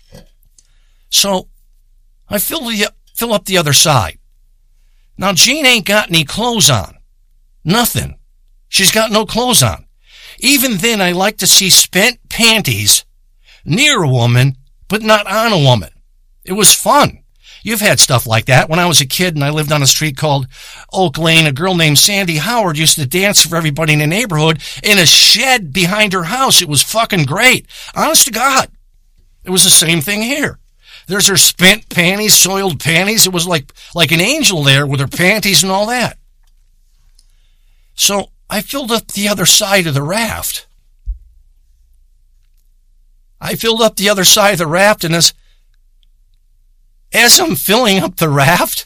So I fill, the, fill up the other side. Now, Jean ain't got any clothes on. Nothing. She's got no clothes on. Even then, I like to see spent panties near a woman, but not on a woman. It was fun. You've had stuff like that. When I was a kid and I lived on a street called Oak Lane, a girl named Sandy Howard used to dance for everybody in the neighborhood in a shed behind her house. It was fucking great. Honest to God. It was the same thing here. There's her spent panties, soiled panties. It was like, like an angel there with her panties and all that. So I filled up the other side of the raft. I filled up the other side of the raft, and as As I'm filling up the raft,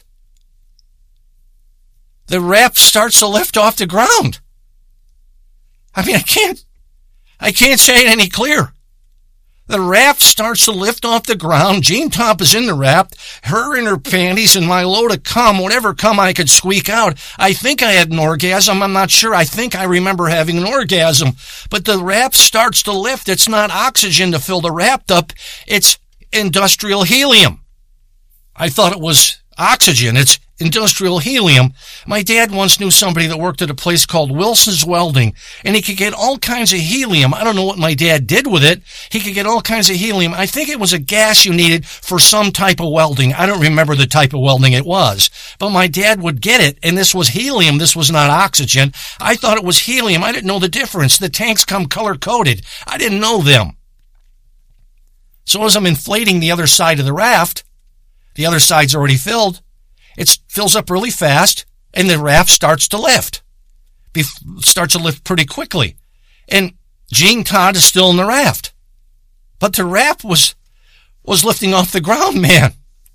the raft starts to lift off the ground. I mean, I can't, I can't say it any clearer. The raft starts to lift off the ground. Jean Top is in the raft, her in her panties, and my load of cum, whatever cum I could squeak out. I think I had an orgasm. I'm not sure. I think I remember having an orgasm. But the raft starts to lift. It's not oxygen to fill the raft up. It's industrial helium. I thought it was oxygen. It's industrial helium. My dad once knew somebody that worked at a place called Wilson's Welding, and he could get all kinds of helium. I don't know what my dad did with it. He could get all kinds of helium. I think it was a gas you needed for some type of welding. I don't remember the type of welding it was, but my dad would get it, and this was helium. This was not oxygen. I thought it was helium. I didn't know the difference. The tanks come color-coded. I didn't know them. So as I'm inflating the other side of the raft, the other side's already filled. It fills up really fast, and the raft starts to lift. Be- starts to lift pretty quickly. And Jean Todd is still in the raft. But the raft was, was lifting off the ground, man.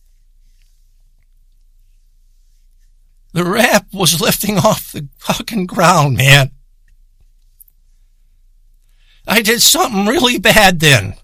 The raft was lifting off the fucking ground, man. I did something really bad then.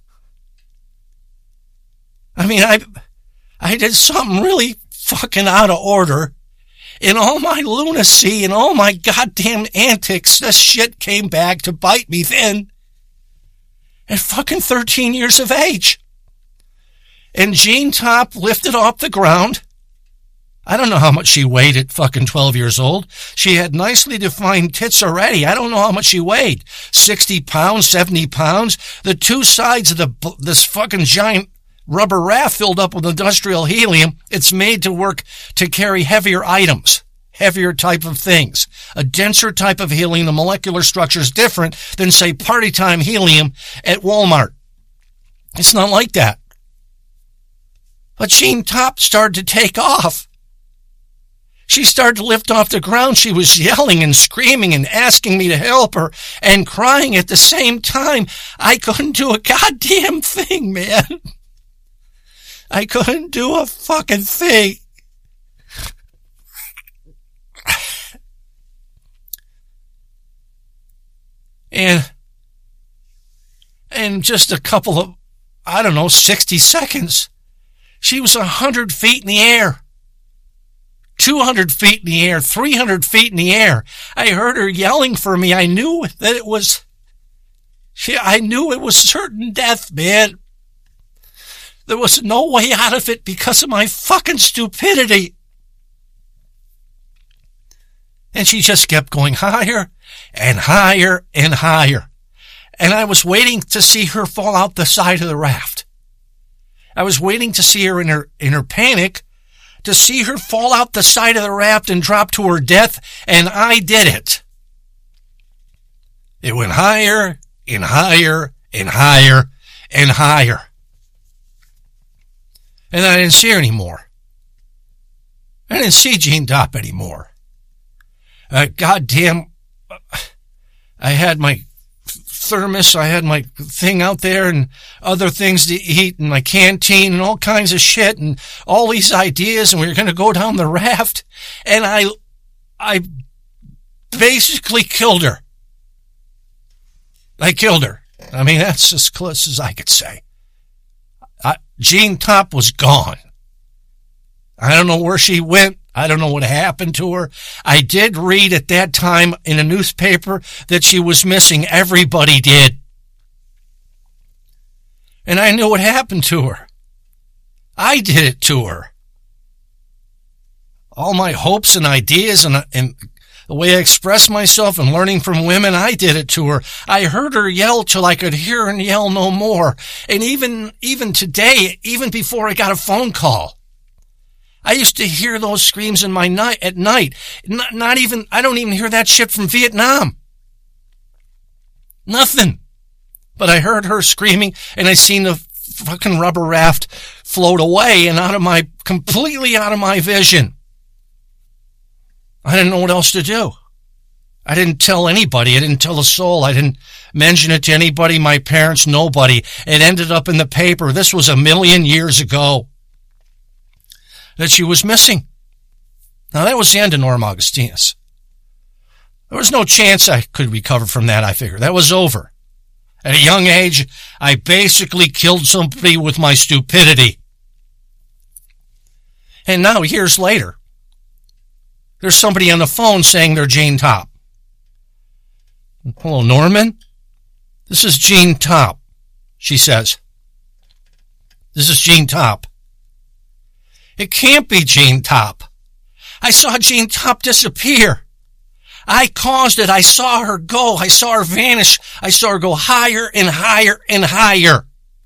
I mean, I... I did something really fucking out of order. In all my lunacy and all my goddamn antics, this shit came back to bite me then. At fucking thirteen years of age. And Jean Top lifted off the ground. I don't know how much she weighed at fucking twelve years old. She had nicely defined tits already. I don't know how much she weighed. sixty pounds, seventy pounds. The two sides of the this fucking giant rubber raft filled up with industrial helium. It's made to work to carry heavier items, heavier type of things. A denser type of helium, the molecular structure is different than, say, party time helium at Walmart. It's not like that. But Jean Top started to take off. She started to lift off the ground. She was yelling and screaming and asking me to help her and crying at the same time. I couldn't do a goddamn thing, man. I couldn't do a fucking thing. And, and just a couple of, I don't know, sixty seconds, she was a hundred feet in the air. two hundred feet in the air, three hundred feet in the air. I heard her yelling for me. I knew that it was, she, I knew it was certain death, man. There was no way out of it because of my fucking stupidity. And she just kept going higher and higher and higher. And I was waiting to see her fall out the side of the raft. I was waiting to see her in her, in her panic, to see her fall out the side of the raft and drop to her death, and I did it. It went higher and higher and higher and higher. And I didn't see her anymore. I didn't see Jean Top anymore. Uh, goddamn, I had my thermos, I had my thing out there and other things to eat and my canteen and all kinds of shit and all these ideas, and we were going to go down the raft, and I, I basically killed her. I killed her. I mean, that's as close as I could say. I, Jean Top was gone. I don't know where she went. I don't know what happened to her. I did read at that time in a newspaper that she was missing. Everybody did. And I knew what happened to her. I did it to her. All my hopes and ideas and, and the way I express myself and learning from women, I did it to her. I heard her yell till I could hear her yell no more. And even, even today, even before I got a phone call, I used to hear those screams in my night at night. Not, not even, I don't even hear that shit from Vietnam. Nothing. But I heard her screaming and I seen the fucking rubber raft float away and out of my, completely out of my vision. I didn't know what else to do. I didn't tell anybody. I didn't tell a soul. I didn't mention it to anybody, my parents, nobody. It ended up in the paper. This was a million years ago that she was missing. Now, that was the end of Norma Augustinus. There was no chance I could recover from that, I figured. That was over. At a young age, I basically killed somebody with my stupidity. And now, years later, there's somebody on the phone saying they're Jean Top. Hello, Norman? This is Jean Top, she says. This is Jean Top. It can't be Jean Top. I saw Jean Top disappear. I caused it. I saw her go. I saw her vanish. I saw her go higher and higher and higher.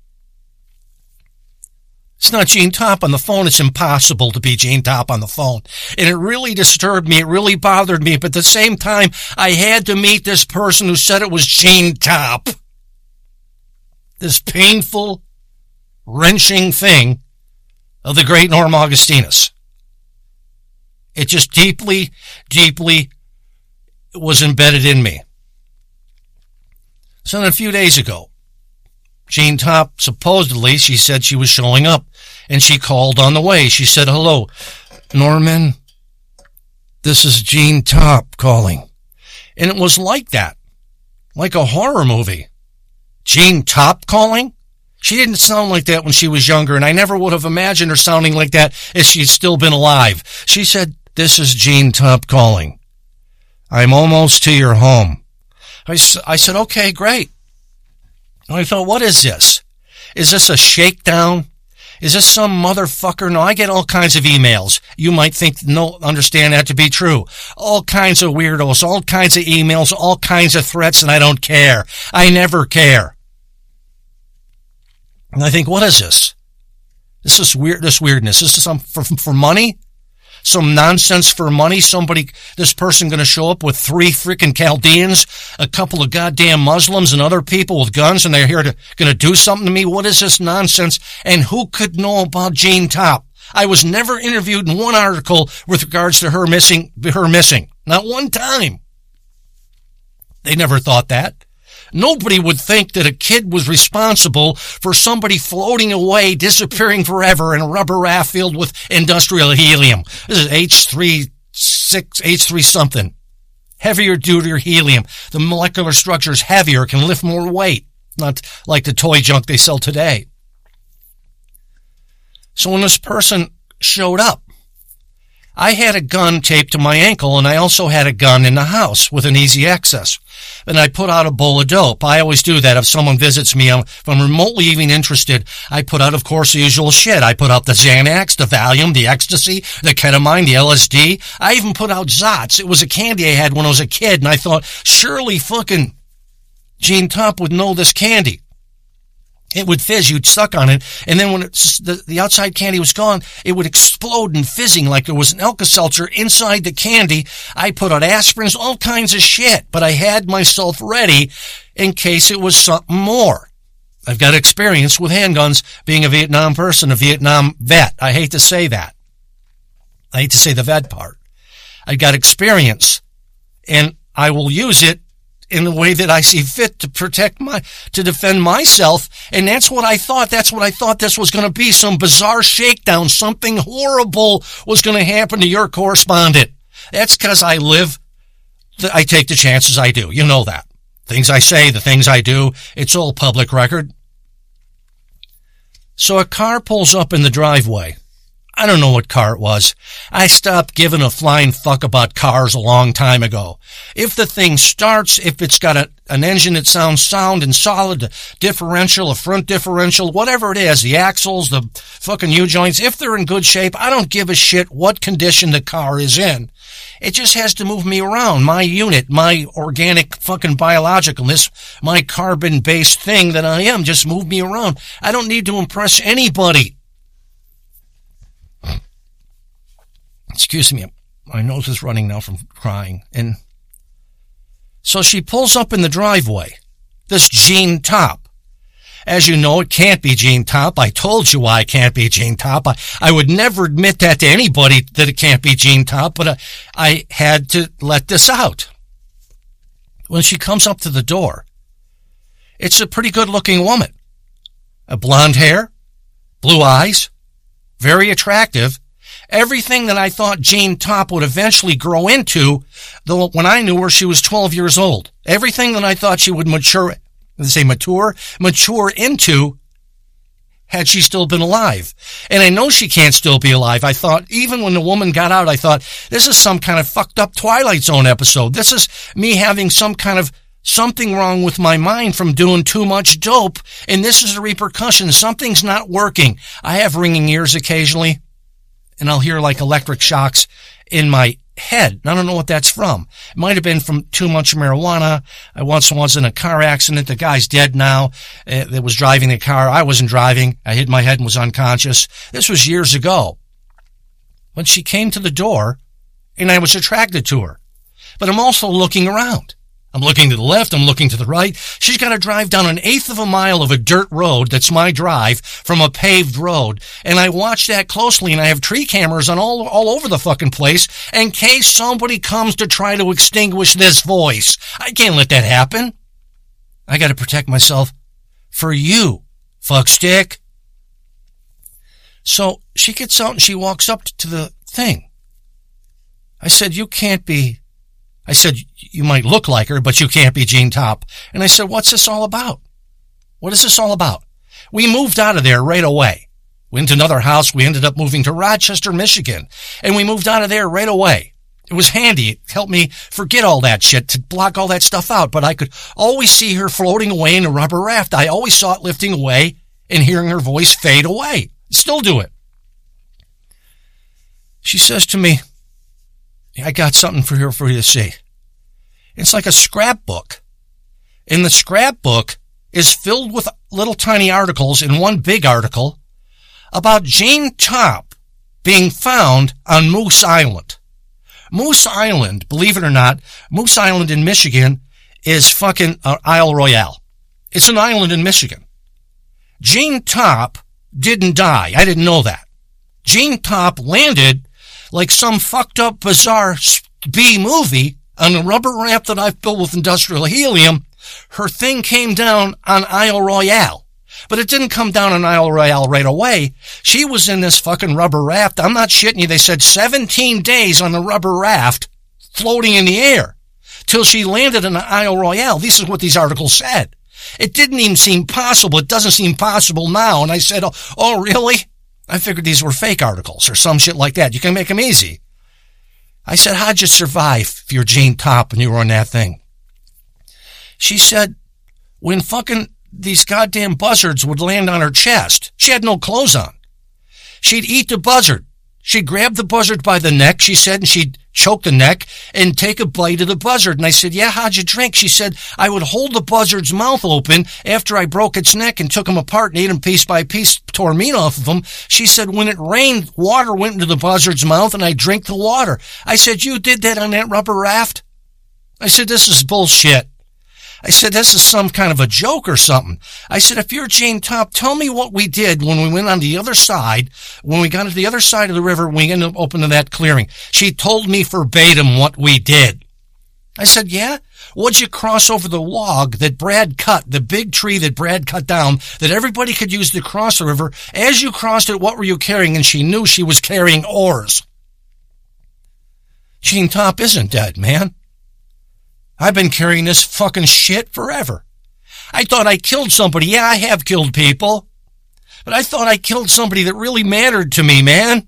It's not Jean Top on the phone. It's impossible to be Jean Top on the phone. And it really disturbed me. It really bothered me. But at the same time, I had to meet this person who said it was Jean Top. This painful, wrenching thing of the great Norma Augustinus. It just deeply, deeply was embedded in me. So then a few days ago, Jean Top, supposedly, she said she was showing up, and she called on the way. She said, hello, Norman, this is Jean Top calling. And it was like that, like a horror movie. Jean Top calling? She didn't sound like that when she was younger, and I never would have imagined her sounding like that if she'd still been alive. She said, this is Jean Top calling. I'm almost to your home. I, I said, okay, great. And I thought, what is this? Is this a shakedown? Is this some motherfucker? No, I get all kinds of emails. You might think, no, understand that to be true. All kinds of weirdos, all kinds of emails, all kinds of threats, and I don't care. I never care. And I think, what is this? This is weird, this weirdness. This is some, for, for money? Some nonsense for money? Somebody, this person gonna show up with three freaking Chaldeans, a couple of goddamn Muslims and other people with guns, and they're here to, gonna do something to me? What is this nonsense? And who could know about Jean Top? I was never interviewed in one article with regards to her missing, her missing. Not one time. They never thought that. Nobody would think that a kid was responsible for somebody floating away, disappearing forever in a rubber raft filled with industrial helium. This is H three six, H three something. Heavier duty helium. The molecular structure is heavier, can lift more weight. Not like the toy junk they sell today. So when this person showed up, I had a gun taped to my ankle, and I also had a gun in the house with an easy access. And I put out a bowl of dope. I always do that if someone visits me. If I'm remotely even interested, I put out, of course, the usual shit. I put out the Xanax, the Valium, the ecstasy, the ketamine, the L S D. I even put out Zotz. It was a candy I had when I was a kid, and I thought, surely fucking Gene Top would know this candy. It would fizz, you'd suck on it, and then when it's, the, the outside candy was gone, it would explode and fizzing like there was an Alka-Seltzer inside the candy. I put out aspirins, all kinds of shit, but I had myself ready in case it was something more. I've got experience with handguns, being a Vietnam person, a Vietnam vet. I hate to say that. I hate to say the vet part. I've got experience, and I will use it in the way that I see fit to protect my, to defend myself. And that's what I thought. That's what I thought this was going to be. Some bizarre shakedown. Something horrible was going to happen to your correspondent. That's because I live, I take the chances I do. You know that. Things I say, the things I do, it's all public record. So a car pulls up in the driveway. I don't know what car it was. I stopped giving a flying fuck about cars a long time ago. If the thing starts, if it's got a, an engine that sounds sound and solid, a differential, a front differential, whatever it is, the axles, the fucking U-joints, if they're in good shape, I don't give a shit what condition the car is in. It just has to move me around. My unit, my organic fucking biologicalness, my carbon-based thing that I am, just move me around. I don't need to impress anybody. Excuse me, my nose is running now from crying. And so she pulls up in the driveway, this Gene Top. As you know, it can't be Gene Top. I told you why it can't be Gene Top. I, I would never admit that to anybody that it can't be Gene Top, but I, I had to let this out. When she comes up to the door, it's a pretty good-looking woman. A blonde hair, blue eyes, very attractive. Everything that I thought Gene Top would eventually grow into, though when I knew her, she was twelve years old. Everything that I thought she would mature, they say mature, mature into, had she still been alive. And I know she can't still be alive. I thought, even when the woman got out, I thought, this is some kind of fucked up Twilight Zone episode. This is me having some kind of something wrong with my mind from doing too much dope, and this is a repercussion. Something's not working. I have ringing ears occasionally, and I'll hear like electric shocks in my head. I don't know what that's from. It might have been from too much marijuana. I once was in a car accident. The guy's dead now. Uh, that was driving the car. I wasn't driving. I hit my head and was unconscious. This was years ago. When she came to the door, and I was attracted to her. But I'm also looking around. I'm looking to the left, I'm looking to the right. She's got to drive down an eighth of a mile of a dirt road that's my drive from a paved road. And I watch that closely, and I have tree cameras on all, all over the fucking place in case somebody comes to try to extinguish this voice. I can't let that happen. I got to protect myself for you, fuckstick. So she gets out and she walks up to the thing. I said, you can't be... I said, you might look like her, but you can't be Gene Top. And I said, what's this all about? What is this all about? We moved out of there right away. We went to another house. We ended up moving to Rochester, Michigan. And we moved out of there right away. It was handy. It helped me forget all that shit, to block all that stuff out. But I could always see her floating away in a rubber raft. I always saw it lifting away and hearing her voice fade away. Still do it. She says to me, I got something for you for you to see. It's like a scrapbook. And the scrapbook is filled with little tiny articles in one big article about Gene Top being found on Moose Island. Moose Island, believe it or not, Moose Island in Michigan is fucking uh, Isle Royale. It's an island in Michigan. Gene Top didn't die. I didn't know that. Gene Top landed like some fucked up bizarre B movie on a rubber raft that I've built with industrial helium. Her thing came down on Isle Royale. But it didn't come down on Isle Royale right away. She was in this fucking rubber raft. I'm not shitting you. They said seventeen days on the rubber raft floating in the air till she landed on Isle Royale. This is what these articles said. It didn't even seem possible. It doesn't seem possible now. And I said, oh, oh really? I figured these were fake articles or some shit like that. You can make them easy. I said, how'd you survive if you're Gene Top and you were on that thing? She said, when fucking these goddamn buzzards would land on her chest, she had no clothes on. She'd eat the buzzard. She'd grab the buzzard by the neck, she said, and she'd choke the neck and take a bite of the buzzard. And I said, yeah, how'd you drink? She said, I would hold the buzzard's mouth open after I broke its neck and took him apart and ate him piece by piece, tore meat off of him. She said, when it rained, water went into the buzzard's mouth and I drank the water. I said, you did that on that rubber raft? I said, this is bullshit. I said, this is some kind of a joke or something. I said, if you're Gene Top, tell me what we did when we went on the other side, when we got to the other side of the river, when we ended up opening that clearing. She told me verbatim what we did. I said, yeah? What'd you cross over the log that Brad cut, the big tree that Brad cut down, that everybody could use to cross the river? As you crossed it, what were you carrying? And she knew she was carrying oars. Gene Top isn't dead, man. I've been carrying this fucking shit forever. I thought I killed somebody. Yeah, I have killed people. But I thought I killed somebody that really mattered to me, man.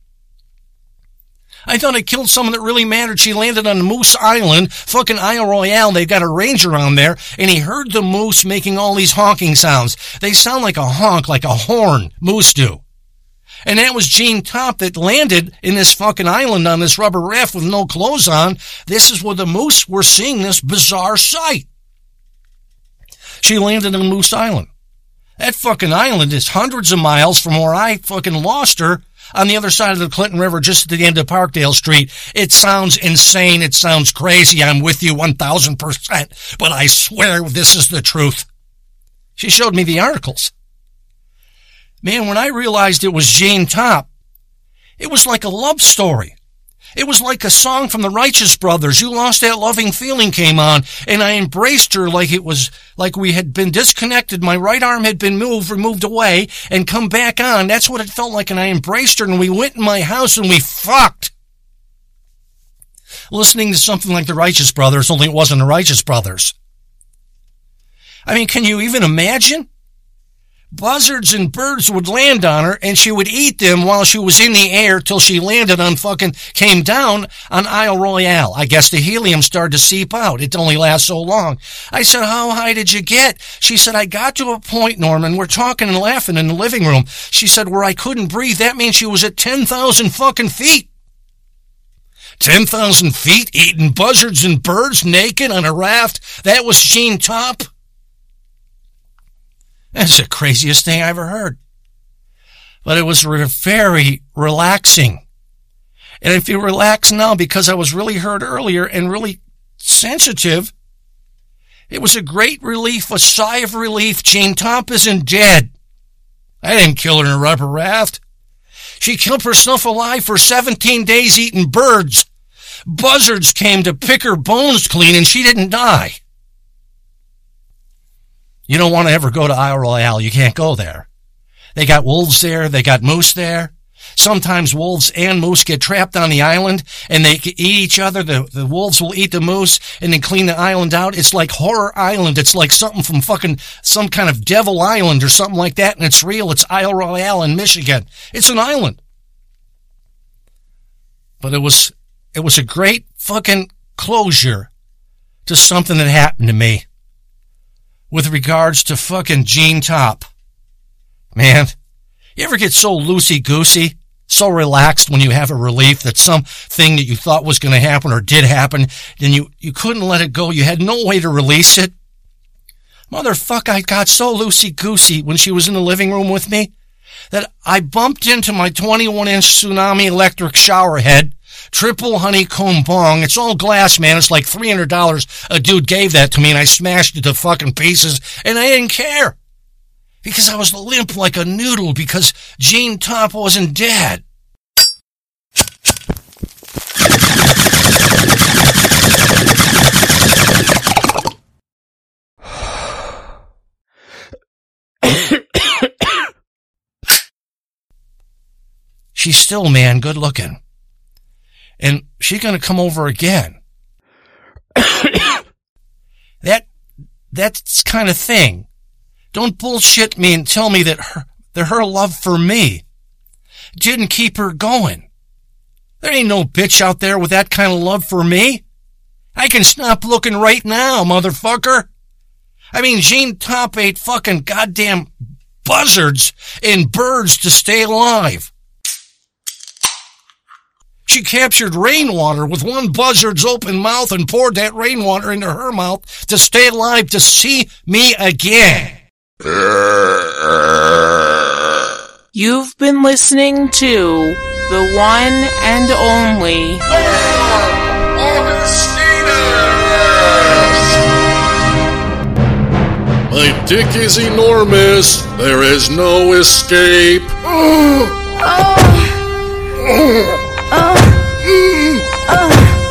I thought I killed someone that really mattered. She landed on Moose Island, fucking Isle Royale. They've got a ranger on there, and he heard the moose making all these honking sounds. They sound like a honk, like a horn. Moose do. And that was Gene Top that landed in this fucking island on this rubber raft with no clothes on. This is where the moose were seeing this bizarre sight. She landed on Moose Island. That fucking island is hundreds of miles from where I fucking lost her on the other side of the Clinton River, just at the end of Parkdale Street. It sounds insane. It sounds crazy. I'm with you one thousand percent. But I swear this is the truth. She showed me the articles. Man, when I realized it was Gene Top, it was like a love story. It was like a song from the Righteous Brothers. You Lost That Loving Feeling came on, and I embraced her like it was, like we had been disconnected. My right arm had been moved, removed away, and come back on. That's what it felt like, and I embraced her, and we went in my house, and we fucked. Listening to something like the Righteous Brothers, only it wasn't the Righteous Brothers. I mean, can you even imagine? Buzzards and birds would land on her, and she would eat them while she was in the air till she landed on fucking, came down on Isle Royale. I guess the helium started to seep out. It only lasts so long. I said, how high did you get? She said, I got to a point, Norman, we're talking and laughing in the living room. She said, where I couldn't breathe. That means she was at ten thousand fucking feet. ten thousand feet, eating buzzards and birds naked on a raft. That was Gene Top. That's the craziest thing I ever heard. But it was re- very relaxing. And if you relax now, because I was really hurt earlier and really sensitive, it was a great relief, a sigh of relief. Gene Top isn't dead. I didn't kill her in a rubber raft. She killed herself alive for seventeen days eating birds. Buzzards came to pick her bones clean and she didn't die. You don't want to ever go to Isle Royale. You can't go there. They got wolves there. They got moose there. Sometimes wolves and moose get trapped on the island and they eat each other. The, the wolves will eat the moose and then clean the island out. It's like Horror Island. It's like something from fucking some kind of Devil Island or something like that. And it's real. It's Isle Royale in Michigan. It's an island. But it was, it was a great fucking closure to something that happened to me. With regards to fucking Gene Top. Man, you ever get so loosey-goosey, so relaxed when you have a relief that something that you thought was going to happen or did happen, then you, you couldn't let it go. You had no way to release it. Motherfucker, I got so loosey-goosey when she was in the living room with me that I bumped into my twenty-one inch Tsunami electric shower head, triple honeycomb bong. It's all glass, man. It's like three hundred dollars. A dude gave that to me and I smashed it to fucking pieces and I didn't care. Because I was limp like a noodle because Gene Top wasn't dead. she's still, man, good looking. And she's going to come over again. that, that's kind of thing. Don't bullshit me and tell me that her, that her love for me didn't keep her going. There ain't no bitch out there with that kind of love for me. I can stop looking right now, motherfucker. I mean, Jean Top ate fucking goddamn buzzards and birds to stay alive. She captured rainwater with one buzzard's open mouth and poured that rainwater into her mouth to stay alive to see me again. You've been listening to the one and only My dick is enormous. There is no escape. Oh. Oh. Oh. Oh.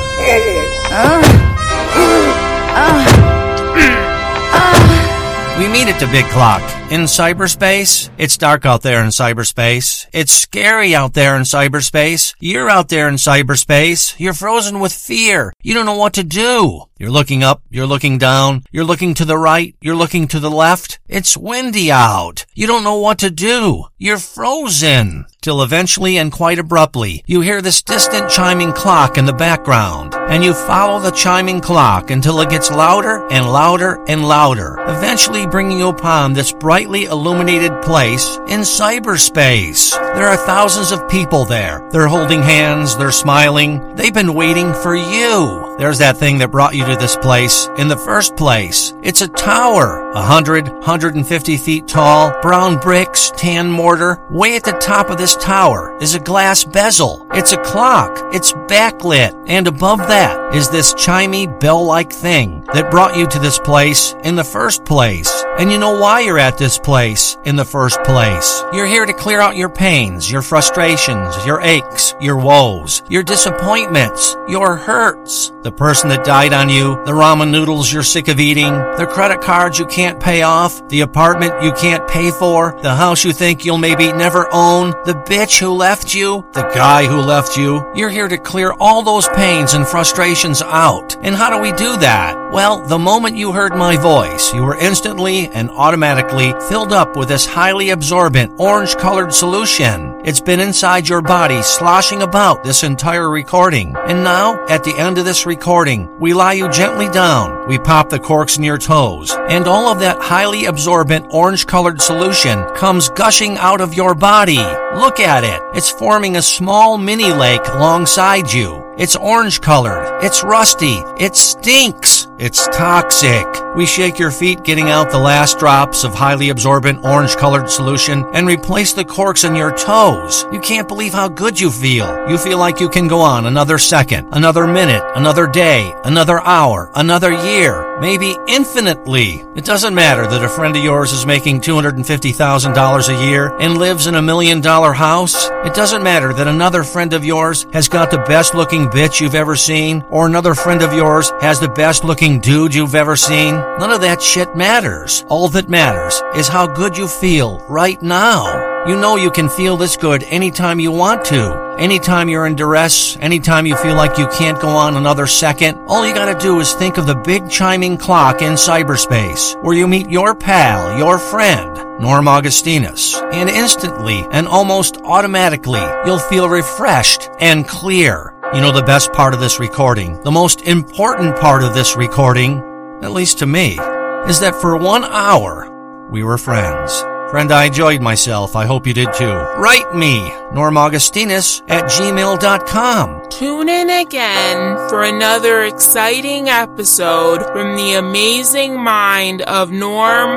We meet at the big clock. In cyberspace, it's dark out there in cyberspace. It's scary out there in cyberspace. You're out there in cyberspace. You're frozen with fear. You don't know what to do. You're looking up. You're looking down. You're looking to the right. You're looking to the left. It's windy out. You don't know what to do. You're frozen. Till eventually and quite abruptly, you hear this distant chiming clock in the background. And you follow the chiming clock until it gets louder and louder and louder, eventually bringing you upon this brightly illuminated place in cyberspace. There are thousands of people there. They're holding hands. They're smiling. They've been waiting for you. There's that thing that brought you to this place in the first place. It's a tower, a hundred, hundred and fifty feet tall, brown bricks, tan mortar. Way at the top of this tower is a glass bezel. It's a clock. It's backlit. And above that is this chimey bell-like thing that brought you to this place in the first place. And you know why you're at this place in the first place. You're here to clear out your pains, your frustrations, your aches, your woes, your disappointments, your hurts. The person that died on you, the ramen noodles you're sick of eating, the credit cards you can't pay off, the apartment you can't pay for, the house you think you'll maybe never own, the bitch who left you, the guy who left you. You're here to clear all those pains and frustrations out. And how do we do that? Well, the moment you heard my voice, you were instantly and automatically filled up with this highly absorbent orange-colored solution. It's been inside your body, sloshing about this entire recording. And now, at the end of this recording, we lie you gently down. We pop the corks in your toes. And all of that highly absorbent orange-colored solution comes gushing out of your body. Look at it. It's forming a small mini lake alongside you. It's orange-colored. It's rusty. It stinks. It's toxic. We shake your feet, getting out the last drops of highly absorbent orange-colored solution, and replace the corks in your toes. You can't believe how good you feel. You feel like you can go on another second, another minute, another day, another hour, another year, maybe infinitely. It doesn't matter that a friend of yours is making two hundred fifty thousand dollars a year and lives in a million-dollar house. It doesn't matter that another friend of yours has got the best-looking bitch you've ever seen, or another friend of yours has the best-looking dude you've ever seen. None of that shit matters. All that matters is how good you feel right now. You know you can feel this good anytime you want to. Anytime you're in duress, anytime you feel like you can't go on another second, all you gotta do is think of the big chiming clock in cyberspace, where you meet your pal, your friend, Norm Augustinus, and instantly and almost automatically, you'll feel refreshed and clear. You know the best part of this recording, the most important part of this recording, at least to me, is that for one hour, we were friends. Friend, I enjoyed myself. I hope you did too. Write me, Norm Augustinus at gmail dot com. Tune in again for another exciting episode from the amazing mind of Norm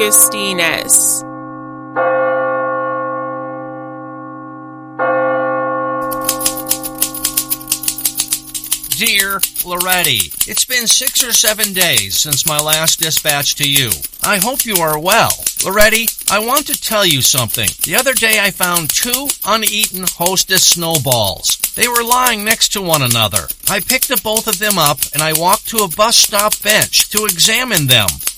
Augustinus. Dear Loretti, it's been six or seven days since my last dispatch to you. I hope you are well. Loretti, I want to tell you something. The other day I found two uneaten Hostess snowballs. They were lying next to one another. I picked the both of them up and I walked to a bus stop bench to examine them.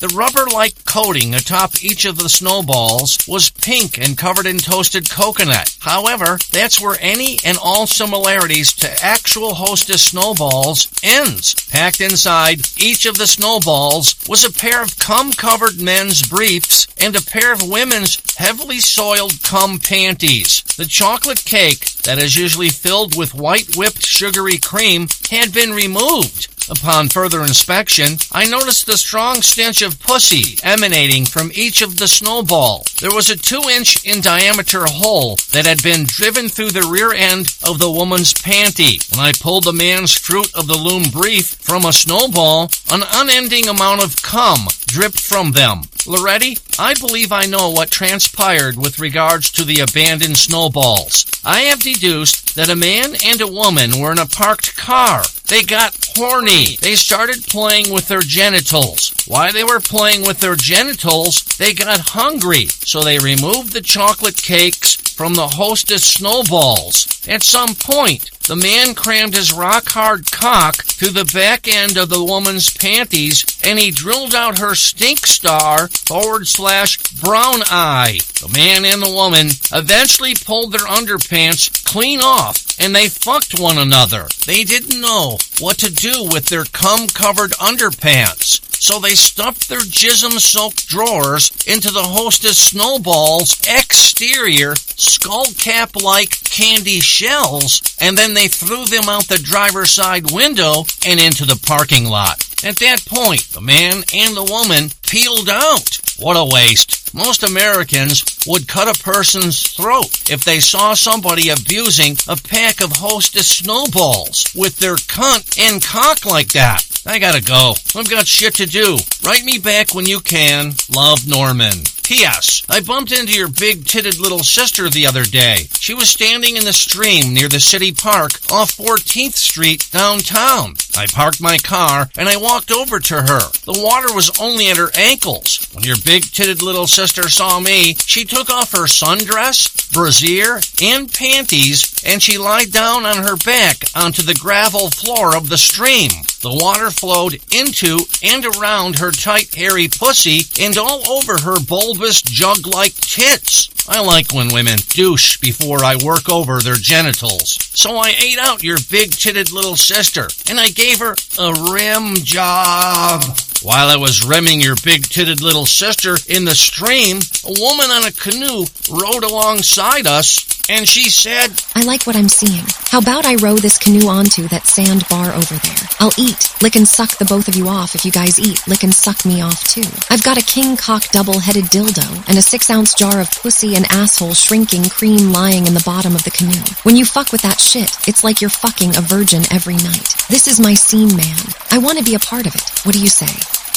The rubber-like coating atop each of the snowballs was pink and covered in toasted coconut. However, that's where any and all similarities to actual Hostess snowballs ends. Packed inside each of the snowballs was a pair of cum-covered men's briefs and a pair of women's heavily soiled cum panties. The chocolate cake, that is usually filled with white whipped sugary cream, had been removed. Upon further inspection, I noticed the strong stench of pussy emanating from each of the snowball. There was a two-inch in diameter hole that had been driven through the rear end of the woman's panty. When I pulled the man's Fruit of the Loom brief from a snowball, an unending amount of cum dripped from them. Loretti, I believe I know what transpired with regards to the abandoned snowballs. I have deduced that a man and a woman were in a parked car. They got horny. They started playing with their genitals. While they were playing with their genitals, they got hungry, so they removed the chocolate cakes from the Hostess snowballs. At some point, the man crammed his rock-hard cock through the back end of the woman's panties, and he drilled out her stink star forward slash brown eye. The man and the woman eventually pulled their underpants clean off, and they fucked one another. They didn't know what to do with their cum-covered underpants, so they stuffed their jism-soaked drawers into the Hostess snowball's exterior skullcap-like candy shells, and then they threw them out the driver's side window and into the parking lot. At that point, the man and the woman peeled out. What a waste. Most Americans would cut a person's throat if they saw somebody abusing a pack of Hostess snowballs with their cunt and cock like that. I gotta go. I've got shit to do. Write me back when you can. Love, Norman. P S. I bumped into your big-titted little sister the other day. She was standing in the stream near the city park off fourteenth street downtown. I parked my car and I walked over to her. The water was only at her ankles. When your big-titted little sister saw me, she took off her sundress, brassiere, and panties, and she lied down on her back onto the gravel floor of the stream. The water flowed into and around her tight, hairy pussy and all over her bulbous, jug-like tits. I like when women douche before I work over their genitals. So I ate out your big-titted little sister, and I gave her a rim job. While I was rimming your big-titted little sister in the stream, a woman on a canoe rowed alongside us, and she said, I like what I'm seeing. How about I row this canoe onto that sandbar over there? I'll eat, lick and suck the both of you off if you guys eat, lick and suck me off too. I've got a king cock double-headed dildo and a six-ounce jar of pussy and asshole shrinking cream lying in the bottom of the canoe. When you fuck with that shit, it's like you're fucking a virgin every night. This is my scene, man. I want to be a part of it. What do you say?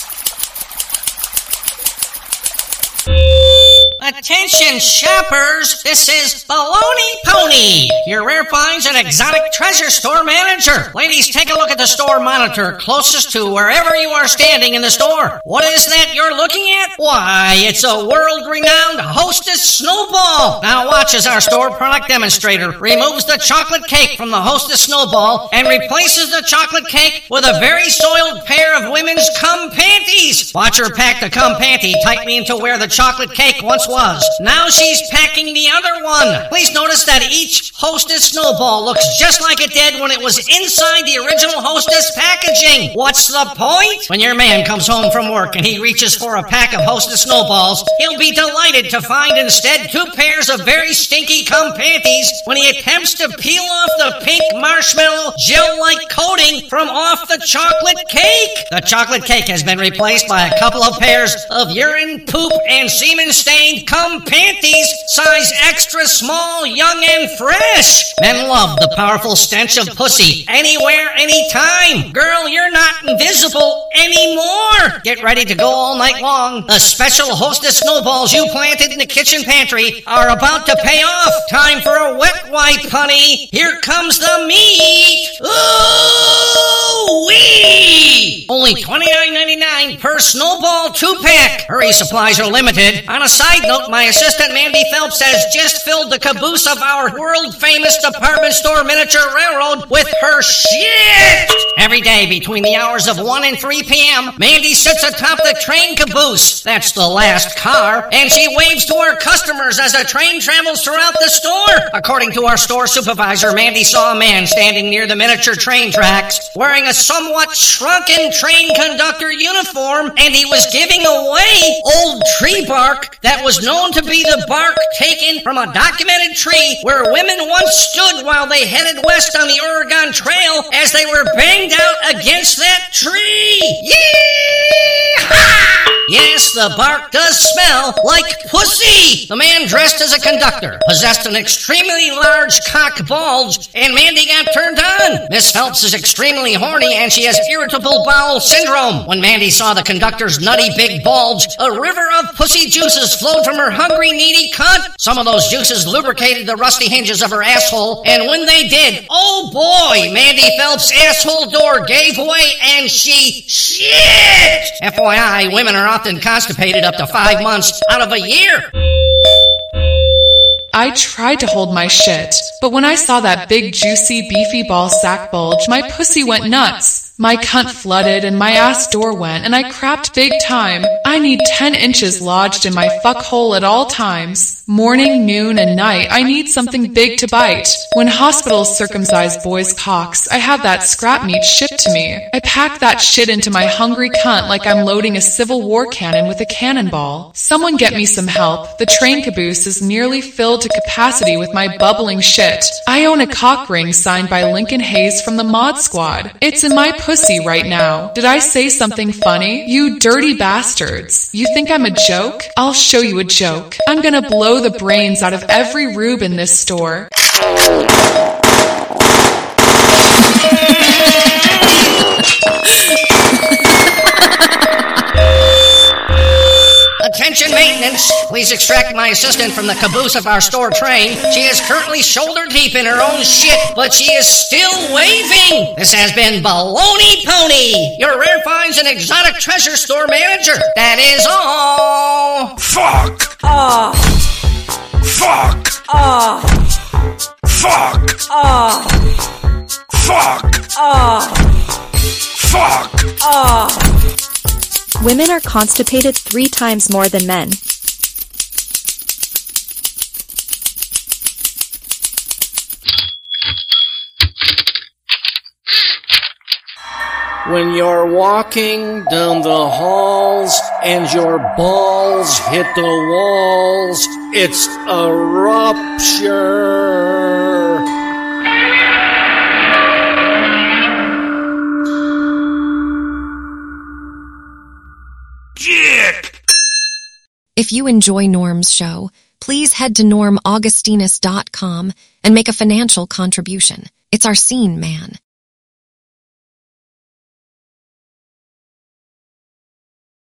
Attention shoppers, this is Baloney Pony, your rare finds and exotic treasure store manager. Ladies, take a look at the store monitor closest to wherever you are standing in the store. What is that you're looking at? Why, it's a world-renowned Hostess Snowball. Now watch as our store product demonstrator removes the chocolate cake from the Hostess Snowball and replaces the chocolate cake with a very soiled pair of women's cum panties. Watch her pack the cum panty tightly into where the chocolate cake once was. Now she's packing the other one. Please notice that each Hostess Snowball looks just like it did when it was inside the original Hostess packaging. What's the point? When your man comes home from work and he reaches for a pack of Hostess Snowballs, he'll be delighted to find instead two pairs of very stinky cum panties when he attempts to peel off the pink marshmallow gel-like coating from off the chocolate cake. The chocolate cake has been replaced by a couple of pairs of urine, poop, and semen-stained cum panties, size extra small, young and fresh. Men love the powerful stench of pussy anywhere, anytime. Girl, you're not invisible anymore. Get ready to go all night long. The special Hostess Snowballs you planted in the kitchen pantry are about to pay off. Time for a wet wipe, honey. Here comes the meat. Ooh-wee! Only twenty-nine ninety-nine per Snowball two-pack. Hurry, supplies are limited. On a side note, my assistant Mandy Phelps has just filled the caboose of our world-famous department store miniature railroad with her shit! Every day between the hours of one and three p.m., Mandy sits atop the train caboose. That's the last car. And she waves to her customers as the train travels throughout the store. According to our store supervisor, Mandy saw a man standing near the miniature train tracks wearing a somewhat shrunken train conductor uniform, and he was giving away old tree bark that was known to be the bark taken from a documented tree where women once stood while they headed west on the Oregon Trail as they were banged out against that tree. Yee-haw! Yes, the bark does smell like pussy. The man dressed as a conductor possessed an extremely large cock bulge, and Mandy got turned on. Miss Phelps is extremely horny, and she has irritable bowel syndrome. When Mandy saw the conductor's nutty big bulge, a river of pussy juices flowed from her hungry, needy cunt. Some of those juices lubricated the rusty hinges of her asshole, and when they did, oh boy, Mandy Phelps' asshole door gave way, and she shit! F Y I, women are often constipated up to five months out of a year. I tried to hold my shit, but when I saw that big, juicy, beefy ball sack bulge, my pussy went nuts. My cunt flooded and my ass door went, and I crapped big time. I need ten inches lodged in my fuck hole at all times. Morning, noon, and night, I need something big to bite. When hospitals circumcise boys' cocks, I have that scrap meat shipped to me. I pack that shit into my hungry cunt like I'm loading a Civil War cannon with a cannonball. Someone get me some help. The train caboose is nearly filled to capacity with my bubbling shit. I own a cock ring signed by Lincoln Hayes from the Mod Squad. It's in my pussy right now. Did I say something funny? You dirty bastards. You think I'm a joke? I'll show you a joke. I'm gonna blow the brains out of every rube in this store. Attention maintenance, please extract my assistant from the caboose of our store train. She is currently shoulder deep in her own shit, but she is still waving. This has been Baloney Pony, your rare finds and exotic treasure store manager. That is all. Fuck! Ah. Fuck! Ah. Fuck! Ah. Fuck! Ah. Fuck! Ah. Women are constipated three times more than men. When you're walking down the halls and your balls hit the walls, it's a rupture. If you enjoy Norm's show, please head to norm augustinus dot com and make a financial contribution. It's our scene, man.